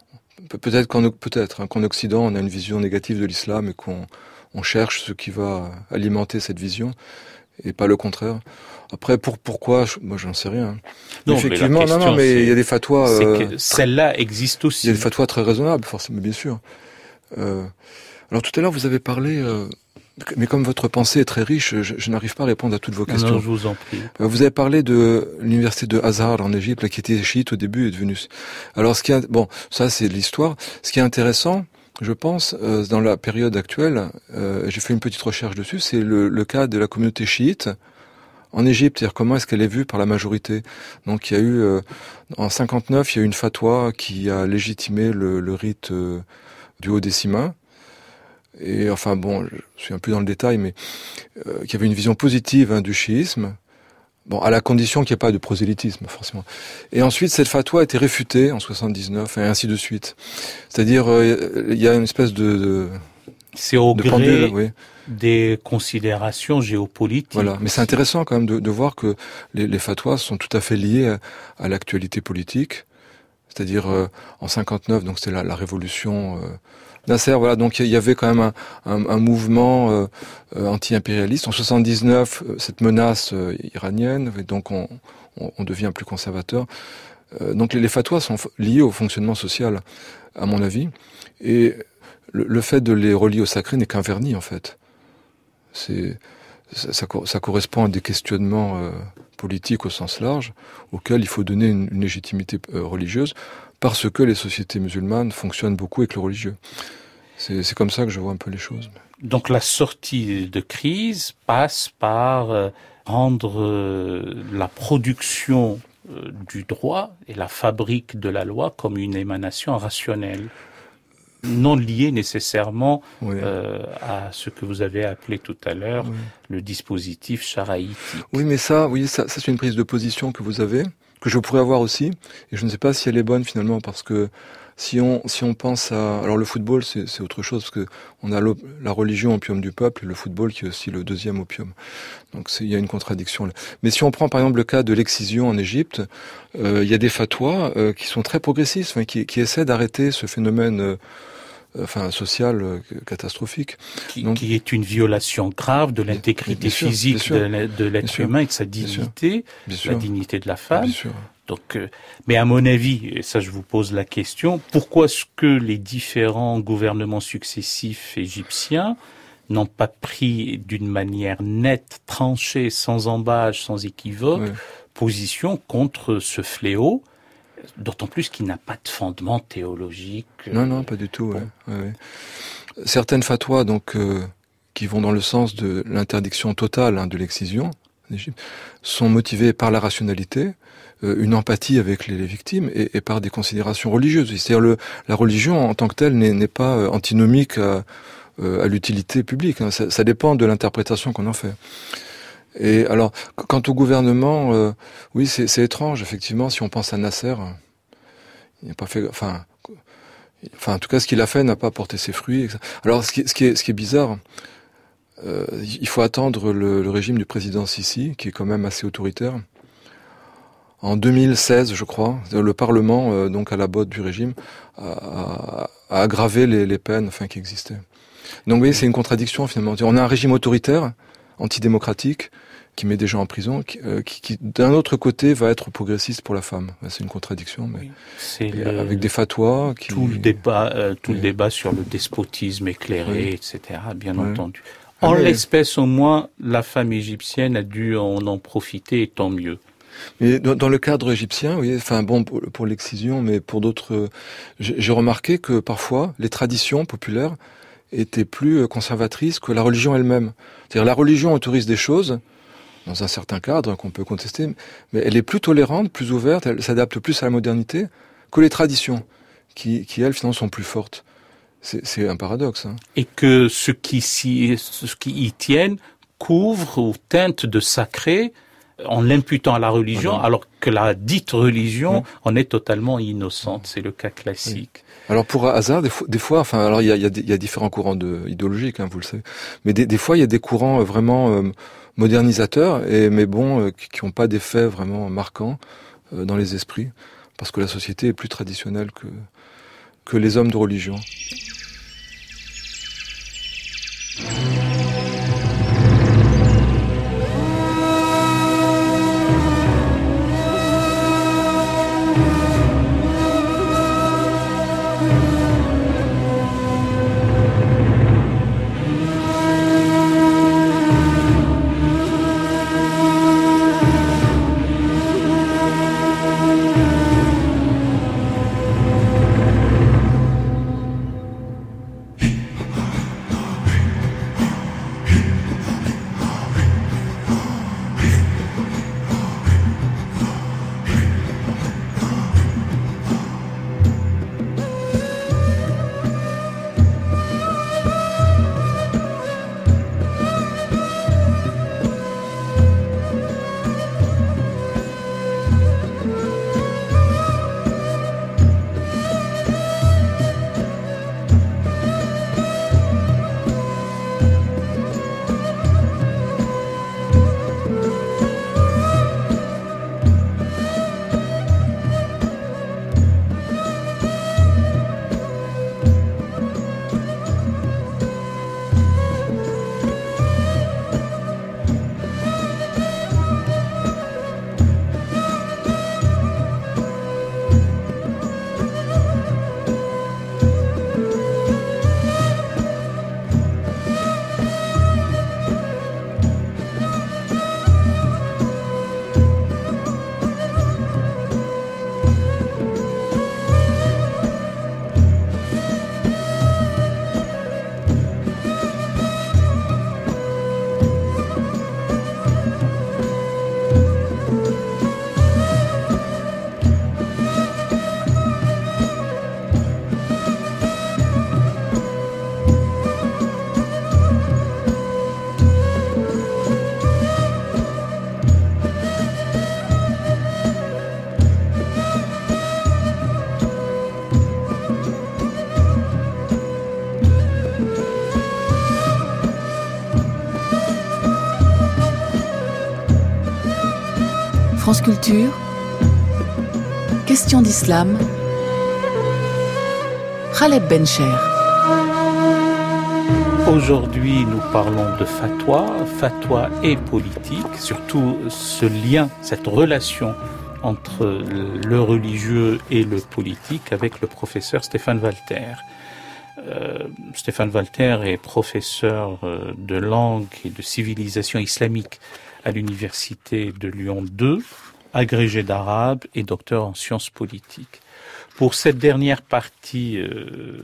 Speaker 2: Pe- peut-être qu'en peut-être hein, qu'en Occident, on a une vision négative de l'islam et qu'on on cherche ce qui va alimenter cette vision, et pas le contraire. Après, pour pourquoi, je, moi, j'en sais rien.
Speaker 1: Non,
Speaker 2: effectivement, non, non, mais il y a des fatwas.
Speaker 1: Euh, celle-là existe aussi.
Speaker 2: Il y a des fatwas très raisonnables, forcément, bien sûr. Euh, alors tout à l'heure, vous avez parlé, euh, mais comme votre pensée est très riche, je, je n'arrive pas à répondre à toutes vos questions.
Speaker 1: Non, je vous en prie.
Speaker 2: Euh, vous avez parlé de l'université de Azhar en Égypte, là, qui était chiite au début, est devenue. Alors, ce qui est, bon, ça c'est de l'histoire. Ce qui est intéressant, je pense, euh, dans la période actuelle, euh, j'ai fait une petite recherche dessus, c'est le, le cas de la communauté chiite en Égypte, c'est-à-dire comment est-ce qu'elle est vue par la majorité. Donc il y a eu, euh, en cinquante-neuf, il y a eu une fatwa qui a légitimé le, le rite euh, du haut décimain. Et enfin bon, je suis un peu dans le détail, mais euh, qui avait une vision positive hein, du chiisme. Bon, à la condition qu'il n'y ait pas de prosélytisme, forcément. Et ensuite, cette fatwa a été réfutée en soixante-dix-neuf, et ainsi de suite. C'est-à-dire, euh, il y a une espèce de... de
Speaker 1: C'est au
Speaker 2: de
Speaker 1: gré
Speaker 2: pendule, oui.
Speaker 1: des considérations géopolitiques.
Speaker 2: Voilà, mais c'est intéressant quand même de, de voir que les, les fatwas sont tout à fait liés à, à l'actualité politique. C'est-à-dire euh, en cinquante-neuf, donc c'était la, la révolution euh, Nasser. Voilà, donc il y avait quand même un, un, un mouvement euh, euh, anti-impérialiste. En soixante-dix-neuf, euh, cette menace euh, iranienne, et donc on, on, on devient plus conservateur. Euh, donc les, les fatwas sont liés au fonctionnement social, à mon avis, et le, le fait de les relier au sacré n'est qu'un vernis en fait. C'est ça, ça, ça correspond à des questionnements euh, politiques au sens large, auxquels il faut donner une, une légitimité euh, religieuse, parce que les sociétés musulmanes fonctionnent beaucoup avec le religieux. C'est, c'est comme ça que je vois un peu les choses.
Speaker 1: Donc la sortie de crise passe par euh, rendre euh, la production euh, du droit et la fabrique de la loi comme une émanation rationnelle, non liée nécessairement oui. euh, à ce que vous avez appelé tout à l'heure oui. le dispositif charaïtique.
Speaker 2: Oui, mais ça, oui, ça, ça c'est une prise de position que vous avez, que je pourrais avoir aussi, et je ne sais pas si elle est bonne finalement, parce que si on si on pense à, alors le football c'est c'est autre chose, parce que on a la religion opium du peuple et le football qui est aussi le deuxième opium. Donc c'est, il y a une contradiction là. Mais si on prend par exemple le cas de l'excision en Égypte, euh, il y a des fatwas euh, qui sont très progressistes, enfin, qui qui essaient d'arrêter ce phénomène euh, enfin social euh, catastrophique.
Speaker 1: Qui,
Speaker 2: Donc,
Speaker 1: qui est une violation grave de l'intégrité
Speaker 2: sûr,
Speaker 1: physique
Speaker 2: sûr,
Speaker 1: de, de l'être humain et de sa dignité, la dignité de la femme. Donc, euh, mais à mon avis, et ça je vous pose la question, pourquoi est-ce que les différents gouvernements successifs égyptiens n'ont pas pris d'une manière nette, tranchée, sans embâche, sans équivoque, oui. position contre ce fléau? D'autant plus qu'il n'a pas de fondement théologique.
Speaker 2: Non, non, pas du tout. Ouais. Ouais, ouais. Certaines fatwas, donc, euh, qui vont dans le sens de l'interdiction totale hein, de l'excision en Égypte, sont motivées par la rationalité, euh, une empathie avec les, les victimes et, et par des considérations religieuses. C'est-à-dire le, la religion en tant que telle n'est, n'est pas euh, antinomique à, euh, à l'utilité publique. Hein. Ça, ça dépend de l'interprétation qu'on en fait. Et alors, quant au gouvernement, euh, oui, c'est, c'est étrange, effectivement, si on pense à Nasser, il n'a pas fait, enfin, enfin, en tout cas, ce qu'il a fait n'a pas porté ses fruits. Alors, ce qui, ce qui est, ce qui est bizarre, euh, il faut attendre le, le régime du président Sisi, qui est quand même assez autoritaire. En deux mille seize, je crois, le Parlement, euh, donc à la botte du régime, a, a aggravé les, les peines, enfin, qui existaient. Donc, vous voyez, c'est une contradiction finalement. On a un régime autoritaire, antidémocratique, qui met des gens en prison, qui, euh, qui, qui d'un autre côté va être progressiste pour la femme. C'est une contradiction, mais
Speaker 1: oui, c'est le,
Speaker 2: avec des fatwas. Qui...
Speaker 1: Tout le débat, euh, tout oui. le débat sur le despotisme éclairé, oui. et cetera. Bien oui. entendu. En ah, mais... l'espèce, au moins, la femme égyptienne a dû en, en profiter, et tant mieux.
Speaker 2: Mais dans, dans le cadre égyptien, oui, enfin bon pour, pour l'excision, mais pour d'autres, euh, j'ai, j'ai remarqué que parfois les traditions populaires étaient plus conservatrices que la religion elle-même. C'est-à-dire la religion autorise des choses dans un certain cadre qu'on peut contester, mais elle est plus tolérante, plus ouverte, elle s'adapte plus à la modernité que les traditions, qui, qui elles, finalement, sont plus fortes. C'est, c'est un paradoxe. Hein.
Speaker 1: Et que ce qui, s'y, ce qui y tiennent couvre ou teinte de sacré en l'imputant à la religion, voilà. alors que la dite religion mmh. en est totalement innocente. Mmh. C'est le cas classique.
Speaker 2: Oui. Alors pour hasard, des fois, des fois, enfin, alors il y a, il y a, il y a différents courants de, idéologiques, hein, vous le savez, mais des, des fois il y a des courants vraiment euh, modernisateurs, et mais bon, euh, qui n'ont pas d'effet vraiment marquant euh, dans les esprits, parce que la société est plus traditionnelle que que les hommes de religion.
Speaker 3: France Culture, question d'islam, Khaled Bencher.
Speaker 1: Aujourd'hui, nous parlons de fatwa, fatwa et politique, surtout ce lien, cette relation entre le religieux et le politique avec le professeur Stéphane Walter. Euh, Stéphane Walter est professeur de langue et de civilisation islamique à l'université de Lyon deux, agrégé d'arabe et docteur en sciences politiques. Pour cette dernière partie, euh,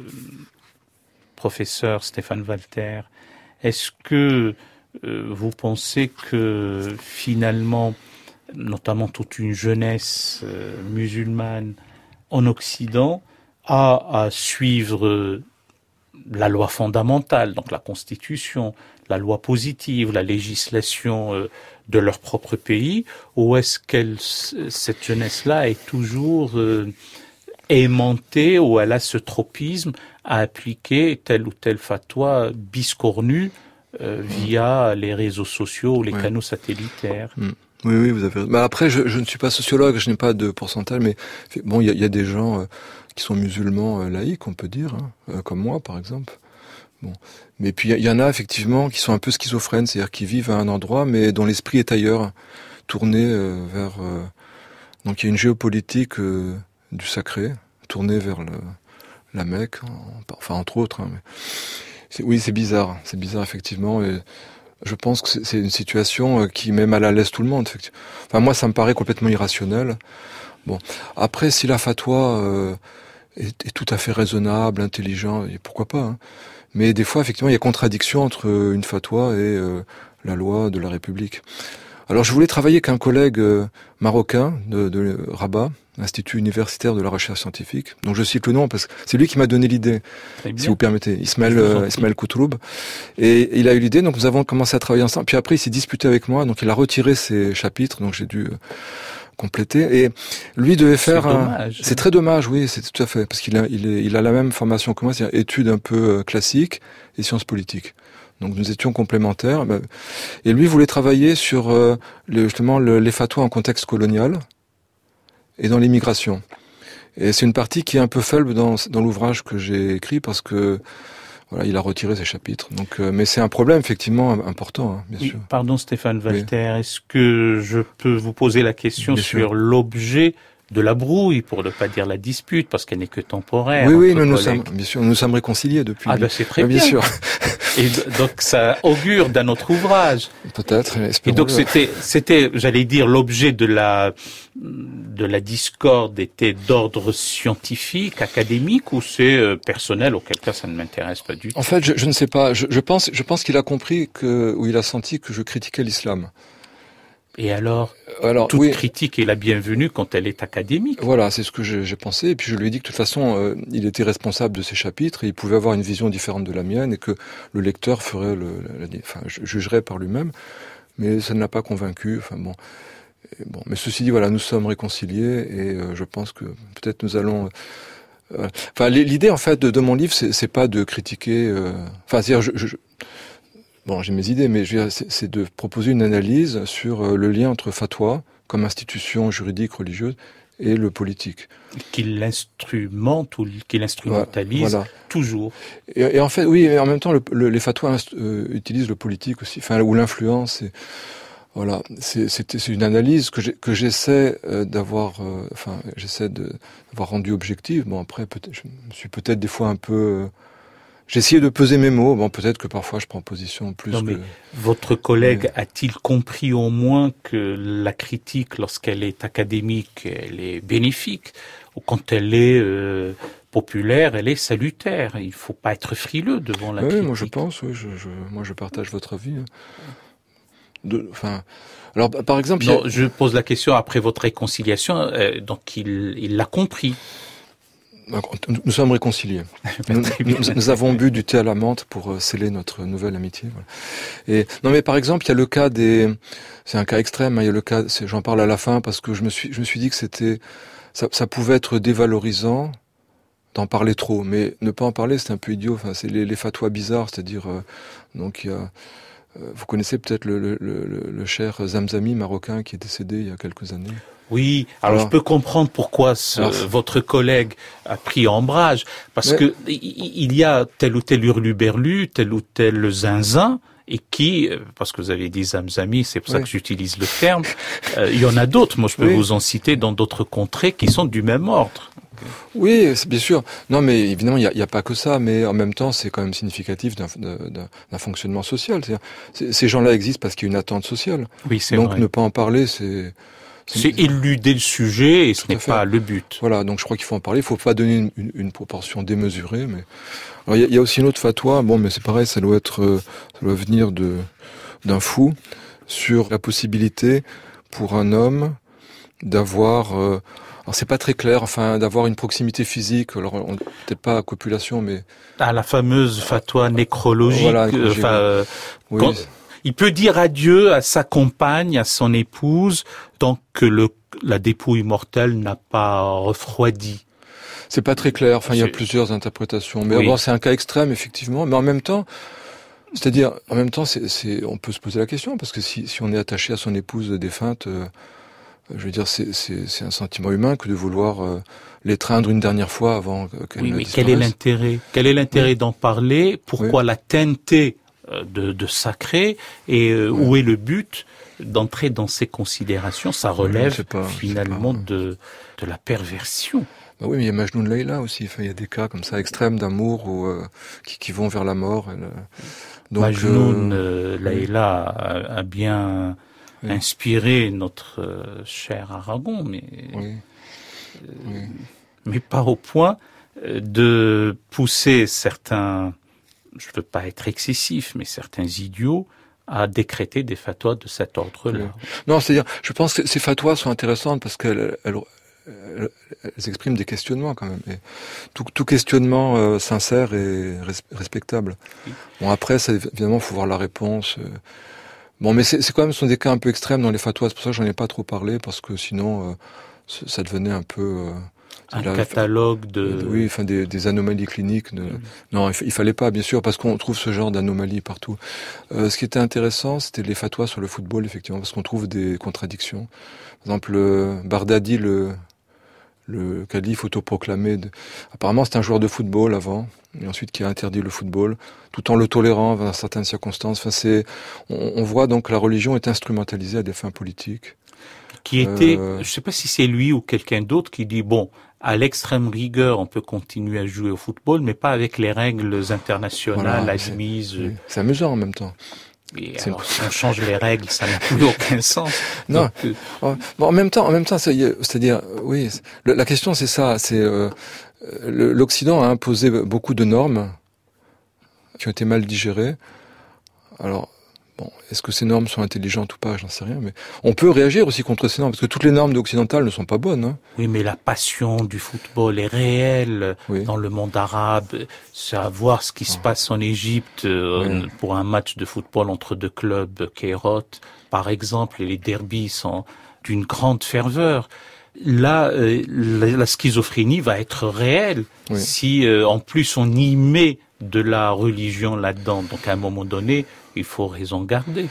Speaker 1: professeur Stéphane Walter, est-ce que euh, vous pensez que finalement, notamment toute une jeunesse euh, musulmane en Occident, a à suivre la loi fondamentale, donc la Constitution, la loi positive, la législation euh, de leur propre pays, ou est-ce qu'elle, cette jeunesse-là est toujours euh, aimantée, ou elle a ce tropisme à appliquer tel ou tel fatwa biscornu euh, via les réseaux sociaux ou les ouais. canaux satellitaires?
Speaker 2: Mmh. Oui, oui, vous avez raison. Bah après, je, je ne suis pas sociologue, je n'ai pas de pourcentage, mais bon, il y a, y a des gens euh, qui sont musulmans euh, laïcs, on peut dire, hein, euh, comme moi, par exemple. Bon, mais puis il y, y en a effectivement qui sont un peu schizophrènes, c'est-à-dire qui vivent à un endroit, mais dont l'esprit est ailleurs, tourné euh, vers. Euh, donc il y a une géopolitique euh, du sacré, tournée vers le, la Mecque, en, enfin entre autres. Hein, mais c'est, oui, c'est bizarre, c'est bizarre effectivement. Et, je pense que c'est une situation qui met mal à l'aise tout le monde. Enfin, moi, ça me paraît complètement irrationnel. Bon, après, si la fatwa euh, est, est tout à fait raisonnable, intelligent, et pourquoi pas. Hein. Mais des fois, effectivement, il y a contradiction entre une fatwa et euh, la loi de la République. Alors, je voulais travailler avec un collègue euh, marocain de, de Rabat, Institut universitaire de la recherche scientifique. Donc je cite le nom parce que c'est lui qui m'a donné l'idée, si vous permettez, Ismaël, euh, Ismaël Koutroub. Et il a eu l'idée, donc nous avons commencé à travailler ensemble. Puis après, il s'est disputé avec moi, donc il a retiré ses chapitres, donc j'ai dû euh, compléter. Et lui devait faire...
Speaker 1: C'est dommage.
Speaker 2: Un... C'est très dommage, oui, c'est tout à fait, parce qu'il a, il est, il a la même formation que moi, c'est-à-dire études un peu euh, classiques et sciences politiques. Donc nous étions complémentaires. Et lui voulait travailler sur euh, le, justement le, les fatwas en contexte colonial et dans l'immigration. Et c'est une partie qui est un peu faible dans, dans l'ouvrage que j'ai écrit parce que voilà, il a retiré ses chapitres. Donc, euh, mais c'est un problème effectivement important, hein, bien
Speaker 1: oui,
Speaker 2: sûr.
Speaker 1: Pardon Stéphane Walter, oui. Est-ce que je peux vous poser la question bien sur sûr. L'objet de la brouille, pour ne pas dire la dispute, parce qu'elle n'est que temporaire?
Speaker 2: Oui, oui, nous, nous sommes, bien sûr, nous sommes réconciliés depuis.
Speaker 1: Ah ben c'est très
Speaker 2: bien.
Speaker 1: bien.
Speaker 2: Bien sûr.
Speaker 1: Et donc ça augure d'un autre ouvrage.
Speaker 2: Peut-être.
Speaker 1: Et donc c'était, c'était, j'allais dire, l'objet de la de la discorde était d'ordre scientifique, académique, ou c'est euh, personnel, auquel cas ça ne m'intéresse pas du tout.
Speaker 2: En fait, je, je ne sais pas. Je, je pense, je pense qu'il a compris que, ou il a senti que je critiquais l'islam.
Speaker 1: Et alors,
Speaker 2: alors
Speaker 1: toute
Speaker 2: oui.
Speaker 1: critique est la bienvenue quand elle est académique.
Speaker 2: Voilà, c'est ce que j'ai, j'ai pensé. Et puis je lui ai dit que de toute façon, euh, il était responsable de ses chapitres et il pouvait avoir une vision différente de la mienne et que le lecteur ferait le, la, la, enfin, jugerait par lui-même. Mais ça ne l'a pas convaincu. Enfin bon, et bon. Mais ceci dit, voilà, nous sommes réconciliés et euh, je pense que peut-être nous allons. Euh, enfin, l'idée en fait de, de mon livre, c'est, c'est pas de critiquer. Euh, enfin, c'est-à-dire, je, je Bon, j'ai mes idées, mais je veux dire, c'est, c'est de proposer une analyse sur euh, le lien entre fatwa, comme institution juridique religieuse, et le politique.
Speaker 1: Qu'il l'instrumente ou qu'il l'instrumentalise voilà. toujours.
Speaker 2: Et, et en fait, oui, et en même temps, le, le, les fatwas euh, utilisent le politique aussi, enfin, ou l'influence. Et, voilà, c'est, c'est, c'est une analyse que, j'ai, que j'essaie euh, d'avoir, euh, enfin, j'essaie de, d'avoir rendu objective. Bon, après, peut-être, je me suis peut-être des fois un peu... Euh, J'ai essayé de peser mes mots. Bon, peut-être que parfois je prends position plus
Speaker 1: non,
Speaker 2: que...
Speaker 1: Mais votre collègue
Speaker 2: mais...
Speaker 1: a-t-il compris au moins que la critique, lorsqu'elle est académique, elle est bénéfique, ou quand elle est euh, populaire, elle est salutaire? Il ne faut pas être frileux devant la
Speaker 2: oui,
Speaker 1: critique.
Speaker 2: Oui, moi je pense, oui, je, je, moi je partage votre avis. De, enfin, alors par exemple...
Speaker 1: Non,
Speaker 2: a...
Speaker 1: je pose la question après votre réconciliation, euh, donc il, il l'a compris.
Speaker 2: Nous sommes réconciliés. nous, nous, nous avons bu du thé à la menthe pour sceller notre nouvelle amitié. Voilà. Et non, mais par exemple, il y a le cas des, c'est un cas extrême. Hein, il y a le cas, c'est, j'en parle à la fin parce que je me suis, je me suis dit que c'était, ça, ça pouvait être dévalorisant d'en parler trop, mais ne pas en parler, c'est un peu idiot. Enfin, c'est les, les fatwas bizarres, c'est-à-dire, euh, donc il y a Vous connaissez peut-être le, le, le, le cher Zamzami marocain qui est décédé il y a quelques années.
Speaker 1: Oui, alors, alors je peux comprendre pourquoi ce, alors, votre collègue a pris ombrage, parce mais, que il y a tel ou tel hurluberlu, tel ou tel zinzin, et qui, parce que vous avez dit Zamzami, c'est pour ça oui. que j'utilise le terme, euh, il y en a d'autres, moi je peux oui. vous en citer dans d'autres contrées qui sont du même ordre.
Speaker 2: Oui, c'est bien sûr. Non, mais évidemment, il n'y a, a pas que ça, mais en même temps, c'est quand même significatif d'un, d'un, d'un fonctionnement social. C'est-à-dire, ces gens-là existent parce qu'il y a une attente sociale.
Speaker 1: Oui, c'est
Speaker 2: donc,
Speaker 1: vrai.
Speaker 2: ne pas en parler, c'est...
Speaker 1: C'est, c'est éluder le sujet et ce n'est pas le but.
Speaker 2: Voilà, donc je crois qu'il faut en parler. Il ne faut pas donner une, une, une proportion démesurée. Mais alors, il y, y a aussi une autre fatwa. Bon, mais c'est pareil, ça doit être, ça doit venir de d'un fou sur la possibilité pour un homme d'avoir. Euh, alors c'est pas très clair, enfin d'avoir une proximité physique. Alors on, peut-être pas à copulation, mais
Speaker 1: ah la fameuse fatwa nécrologique. Voilà, enfin, euh, oui. Quand... Il peut dire adieu à sa compagne, à son épouse, tant que le, la dépouille mortelle n'a pas refroidi.
Speaker 2: C'est pas très clair. Enfin, c'est... il y a plusieurs interprétations. Mais oui. Bon, c'est un cas extrême, effectivement. Mais en même temps, c'est-à-dire, en même temps, c'est, c'est, on peut se poser la question parce que si, si on est attaché à son épouse défunte, euh, je veux dire, c'est, c'est, c'est un sentiment humain que de vouloir euh, l'étreindre une dernière fois avant qu'elle
Speaker 1: oui,
Speaker 2: ne
Speaker 1: mais
Speaker 2: disparaisse.
Speaker 1: Quel est l'intérêt Quel est l'intérêt oui. d'en parler? Pourquoi oui. la teinter De, de sacré et euh, ouais. où est le but d'entrer dans ces considérations? Ça relève pas, finalement de de la perversion.
Speaker 2: Bah oui, mais il y a Majnoun Leïla aussi. Enfin, il y a des cas comme ça extrêmes d'amour ou euh, qui, qui vont vers la mort. Elle,
Speaker 1: donc Majnoun euh, Leïla a, a bien oui. inspiré notre euh, cher Aragon, mais oui. Euh, oui. mais pas au point de pousser certains. Je ne veux pas être excessif, mais certains idiots à décréter des fatwas de cet ordre-là.
Speaker 2: Non, c'est-à-dire, je pense que ces fatwas sont intéressantes parce qu'elles elles, elles, elles expriment des questionnements quand même. Et tout, tout questionnement euh, sincère et res, respectable. Oui. Bon, après, ça, évidemment, il faut voir la réponse. Euh. Bon, mais c'est, c'est quand même, ce sont des cas un peu extrêmes dans les fatwas. C'est pour ça que j'en ai pas trop parlé parce que sinon, euh, ça devenait un peu... Euh,
Speaker 1: un là, catalogue de...
Speaker 2: Oui, enfin des, des anomalies cliniques. De... Mmh. Non, il, f- il fallait pas, bien sûr, parce qu'on trouve ce genre d'anomalies partout. Euh, ce qui était intéressant, c'était les fatwas sur le football, effectivement, parce qu'on trouve des contradictions. Par exemple, euh, Bardadi, le, le calife autoproclamé, de... apparemment c'est un joueur de football avant, et ensuite qui a interdit le football, tout en le tolérant dans certaines circonstances. Enfin, c'est... On, on voit donc que la religion est instrumentalisée à des fins politiques.
Speaker 1: Qui était, euh... je ne sais pas si c'est lui ou quelqu'un d'autre qui dit, bon, à l'extrême rigueur, on peut continuer à jouer au football, mais pas avec les règles internationales voilà, admises.
Speaker 2: C'est, oui, c'est amusant en même temps.
Speaker 1: Et alors, une... si on change les règles, ça n'a plus aucun sens.
Speaker 2: Non. Donc, euh... bon, en même temps, en même temps, c'est-à-dire, oui, la question c'est ça, c'est euh, l'Occident a imposé beaucoup de normes qui ont été mal digérées. Alors. Bon, est-ce que ces normes sont intelligentes ou pas, j'en sais rien, mais on peut réagir aussi contre ces normes, parce que toutes les normes occidentales ne sont pas bonnes. Hein.
Speaker 1: Oui, mais la passion du football est réelle oui. dans le monde arabe. C'est à voir ce qui se passe en Égypte euh, oui. pour un match de football entre deux clubs, Kairat, par exemple, et les derbys sont d'une grande ferveur. Là, euh, la, la schizophrénie va être réelle oui. si, euh, en plus, on y met de la religion là-dedans. Donc, à un moment donné, il faut raison garder.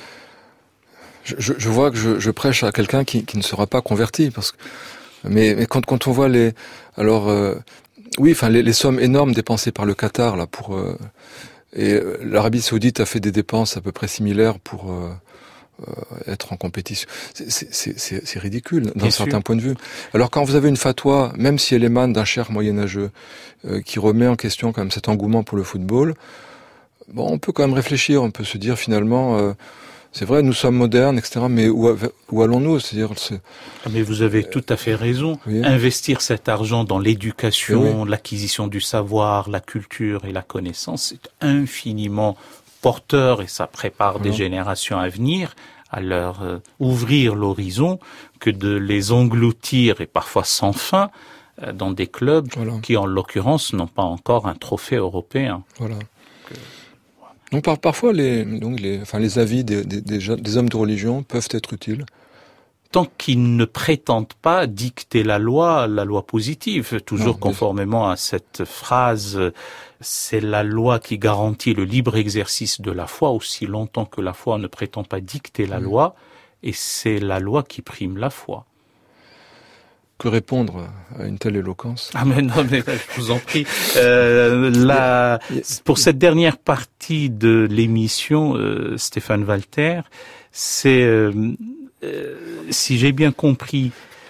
Speaker 2: Je, je, je vois que je, je prêche à quelqu'un qui, qui ne sera pas converti, parce que mais, mais quand, quand on voit les, alors euh, oui, enfin les, les sommes énormes dépensées par le Qatar là pour euh, et euh, l'Arabie Saoudite a fait des dépenses à peu près similaires pour euh, euh, être en compétition. C'est, c'est, c'est, c'est ridicule d'un certain point de vue. Alors quand vous avez une fatwa, même si elle émane d'un cher moyenâgeux euh, qui remet en question quand même cet engouement pour le football. Bon, on peut quand même réfléchir, on peut se dire finalement, euh, c'est vrai, nous sommes modernes, et cetera. Mais où, où allons-nous ? C'est-à-dire, c'est...
Speaker 1: Mais vous avez tout à fait raison. Oui. Investir cet argent dans l'éducation, oui. l'acquisition du savoir, la culture et la connaissance, c'est infiniment porteur et ça prépare voilà. des générations à venir à leur euh, ouvrir l'horizon que de les engloutir et parfois sans fin euh, dans des clubs voilà. qui, en l'occurrence, n'ont pas encore un trophée européen.
Speaker 2: Voilà. Que... Donc par, parfois les, donc les, enfin les avis des, des, des, des hommes de religion peuvent être utiles
Speaker 1: tant qu'ils ne prétendent pas dicter la loi, la loi positive, toujours non, conformément à cette phrase, c'est la loi qui garantit le libre exercice de la foi, aussi longtemps que la foi ne prétend pas dicter la mmh. loi, et c'est la loi qui prime la foi.
Speaker 2: Que répondre à une telle éloquence?
Speaker 1: Ah mais non, mais je vous en prie. Euh, la, pour cette dernière partie de l'émission, euh, Stéphane Walter, c'est, euh, euh, si j'ai bien compris,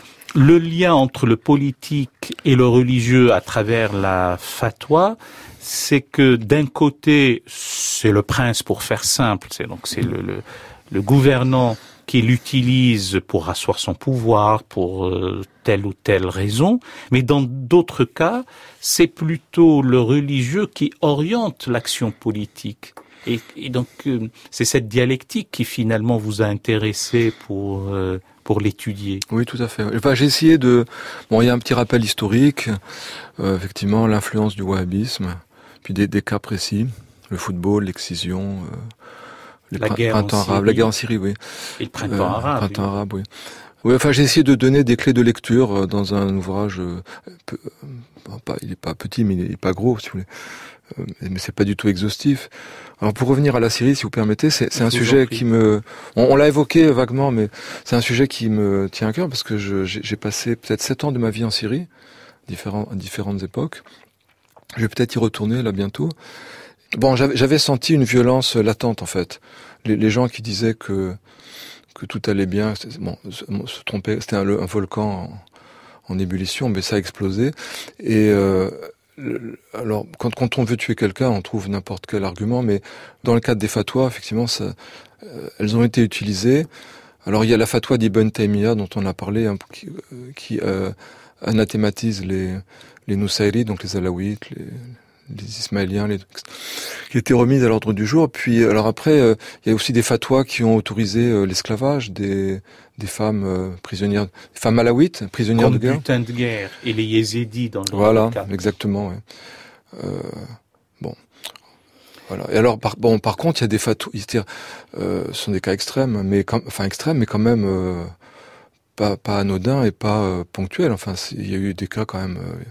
Speaker 1: le lien entre le politique et le religieux à travers la fatwa, c'est que d'un côté, c'est le prince pour faire simple, c'est donc c'est le, le, le gouvernant qui l'utilise pour asseoir son pouvoir, pour euh, telle ou telle raison. Mais dans d'autres cas, c'est plutôt le religieux qui oriente l'action politique. Et, et donc, euh, c'est cette dialectique qui finalement vous a intéressé pour euh, pour l'étudier.
Speaker 2: Oui, tout à fait. Enfin, j'ai essayé de... Bon, il y a un petit rappel historique, euh, effectivement, l'influence du wahhabisme, puis des, des cas précis, le football, l'excision... Euh, Les
Speaker 1: la
Speaker 2: pr-
Speaker 1: guerre
Speaker 2: printemps
Speaker 1: en
Speaker 2: arabe, la guerre en Syrie, oui.
Speaker 1: Et le printemps
Speaker 2: euh,
Speaker 1: arabe.
Speaker 2: Printemps oui. arabe, oui. Oui, enfin, j'ai essayé de donner des clés de lecture dans un ouvrage. Euh, peu, euh, pas, il est pas petit, mais il est pas gros, si vous voulez. Euh, mais c'est pas du tout exhaustif. Alors, pour revenir à la Syrie, si vous permettez, c'est, c'est un sujet qui me. On, on l'a évoqué vaguement, mais c'est un sujet qui me tient à cœur parce que je, j'ai, j'ai passé peut-être sept ans de ma vie en Syrie, différents, à différentes époques. Je vais peut-être y retourner là bientôt. Bon, j'avais, j'avais senti une violence latente en fait. Les, les gens qui disaient que que tout allait bien, bon, se, se trompaient. C'était un, un volcan en, en ébullition, mais ça a explosé. Et euh, le, alors, quand, quand on veut tuer quelqu'un, on trouve n'importe quel argument. Mais dans le cadre des fatwas, effectivement, ça, euh, elles ont été utilisées. Alors, il y a la fatwa d'Ibn Taymiyyah dont on a parlé, hein, qui, qui euh, anathématise les les Nusayrides, donc les Alaouites, les les Ismaéliens, les... qui étaient remises à l'ordre du jour. Puis, alors après, euh, il y a aussi des fatwas qui ont autorisé euh, l'esclavage des des femmes euh, prisonnières, des femmes alaouites, prisonnières
Speaker 1: Comme
Speaker 2: de guerre.
Speaker 1: butin de guerre et les yézidis dans le
Speaker 2: Voilà,
Speaker 1: cas.
Speaker 2: exactement. Ouais. Euh, bon, voilà. Et alors, par, bon, par contre, il y a des fatwas, euh, ce sont des cas extrêmes, mais quand, enfin extrêmes, mais quand même euh, pas pas anodins et pas euh, ponctuels. Enfin, il y a eu des cas quand même. Euh,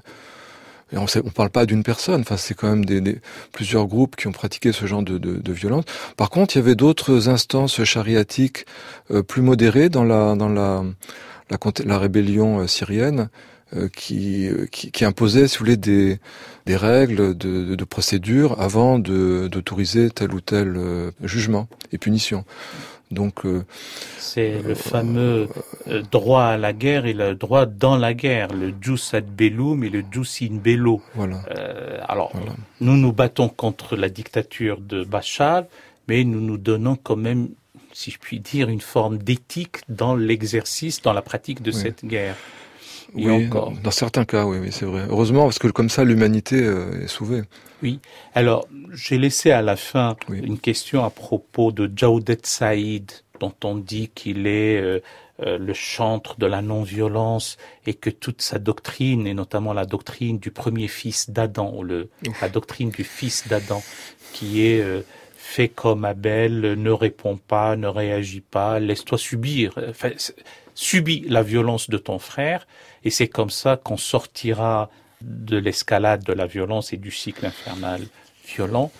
Speaker 2: Et on ne parle pas d'une personne, enfin c'est quand même des, des, plusieurs groupes qui ont pratiqué ce genre de, de, de violence. Par contre, il y avait d'autres instances chariatiques euh, plus modérées dans la dans la la, la rébellion syrienne euh, qui, qui qui imposaient, si vous voulez, des des règles de, de, de procédure avant de d'autoriser tel ou tel euh, jugement et punition. Donc, euh,
Speaker 1: c'est euh, le fameux euh, droit à la guerre et le droit dans la guerre, le jus ad bellum et le jus in bello.
Speaker 2: Voilà.
Speaker 1: Euh, alors,
Speaker 2: voilà.
Speaker 1: nous nous battons contre la dictature de Bachar, mais nous nous donnons quand même, si je puis dire, une forme d'éthique dans l'exercice, dans la pratique de oui. cette guerre.
Speaker 2: Et oui, encore. Dans certains cas, oui, oui, c'est vrai. Heureusement, parce que comme ça, l'humanité euh, est sauvée.
Speaker 1: Oui. Alors, j'ai laissé à la fin oui. une question à propos de Jawdet Saïd, dont on dit qu'il est euh, euh, le chantre de la non-violence et que toute sa doctrine, et notamment la doctrine du premier fils d'Adam, ou le, la doctrine du fils d'Adam, qui est euh, fait comme Abel, ne répond pas, ne réagit pas, laisse-toi subir, enfin, subis la violence de ton frère, et c'est comme ça qu'on sortira de l'escalade de la violence et du cycle infernal violent.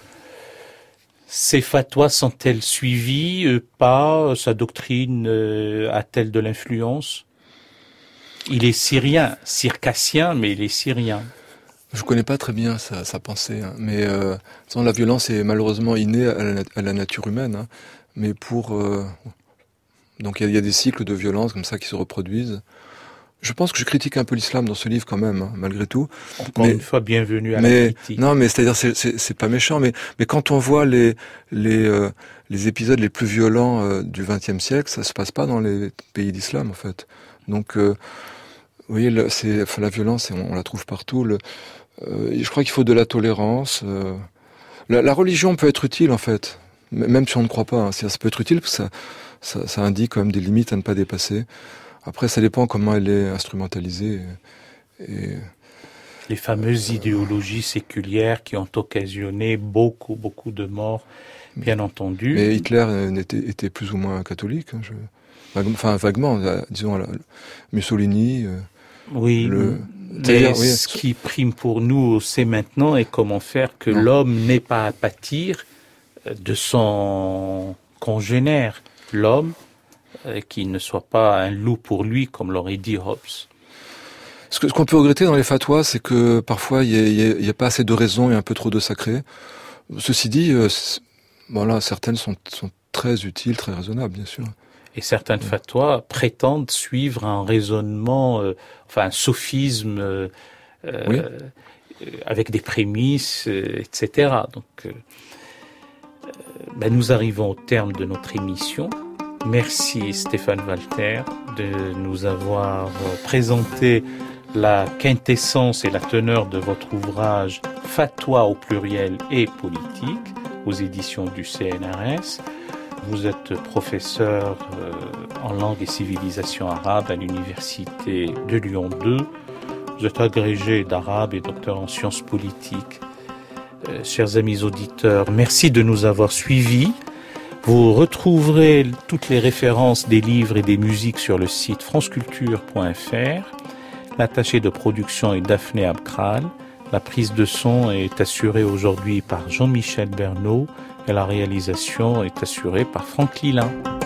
Speaker 1: Ces fatwas sont-elles suivies? Euh, pas. Sa doctrine euh, a-t-elle de l'influence? Il est syrien, circassien, mais il est syrien.
Speaker 2: Je connais pas très bien sa, sa pensée, hein, mais euh, la violence est malheureusement innée à la, à la nature humaine. Hein, mais pour euh, donc il y, y a des cycles de violence comme ça qui se reproduisent. Je pense que je critique un peu l'islam dans ce livre quand même, hein, malgré tout.
Speaker 1: Encore mais, une fois, bienvenue à
Speaker 2: mais,
Speaker 1: la critique.
Speaker 2: Non, mais c'est-à-dire, c'est, c'est, c'est pas méchant, mais, mais quand on voit les, les, euh, les épisodes les plus violents euh, du vingtième siècle, ça se passe pas dans les pays d'islam, en fait. Donc, euh, vous voyez, le, c'est, enfin, la violence, on, on la trouve partout. Le, euh, je crois qu'il faut de la tolérance. Euh, la, la religion peut être utile, en fait, même si on ne croit pas. Hein, ça peut être utile parce que ça, ça, ça indique quand même des limites à ne pas dépasser. Après, ça dépend comment elle est instrumentalisée. Et...
Speaker 1: Les fameuses idéologies séculières qui ont occasionné beaucoup, beaucoup de morts, bien entendu.
Speaker 2: Mais Hitler était, était plus ou moins catholique. Hein, je... enfin vaguement, disons Mussolini.
Speaker 1: Oui. Le... Mais oui. Ce qui prime pour nous, c'est maintenant et comment faire que non. l'homme n'ait pas à pâtir de son congénère, l'homme, qui ne soit pas un loup pour lui, comme l'aurait dit Hobbes.
Speaker 2: Ce, que, ce qu'on peut regretter dans les fatwas, c'est que parfois il n'y a, a, a pas assez de raison et un peu trop de sacré. Ceci dit, euh, voilà, certaines sont, sont très utiles, très raisonnables, bien sûr.
Speaker 1: Et certaines ouais. fatwas prétendent suivre un raisonnement, euh, enfin un sophisme euh, oui. euh, avec des prémices, euh, et cetera. Donc, euh, ben, nous arrivons au terme de notre émission. Merci Stéphane Walter de nous avoir présenté la quintessence et la teneur de votre ouvrage Fatwa au pluriel et politique aux éditions du C N R S. Vous êtes professeur euh, en langue et civilisation arabe à l'université de Lyon deux. Vous êtes agrégé d'arabe et docteur en sciences politiques. Euh, chers amis auditeurs, merci de nous avoir suivis. Vous retrouverez toutes les références des livres et des musiques sur le site franceculture point f r. L'attaché de production est Daphné Abkral. La prise de son est assurée aujourd'hui par Jean-Michel Bernot et la réalisation est assurée par Franck Lilin.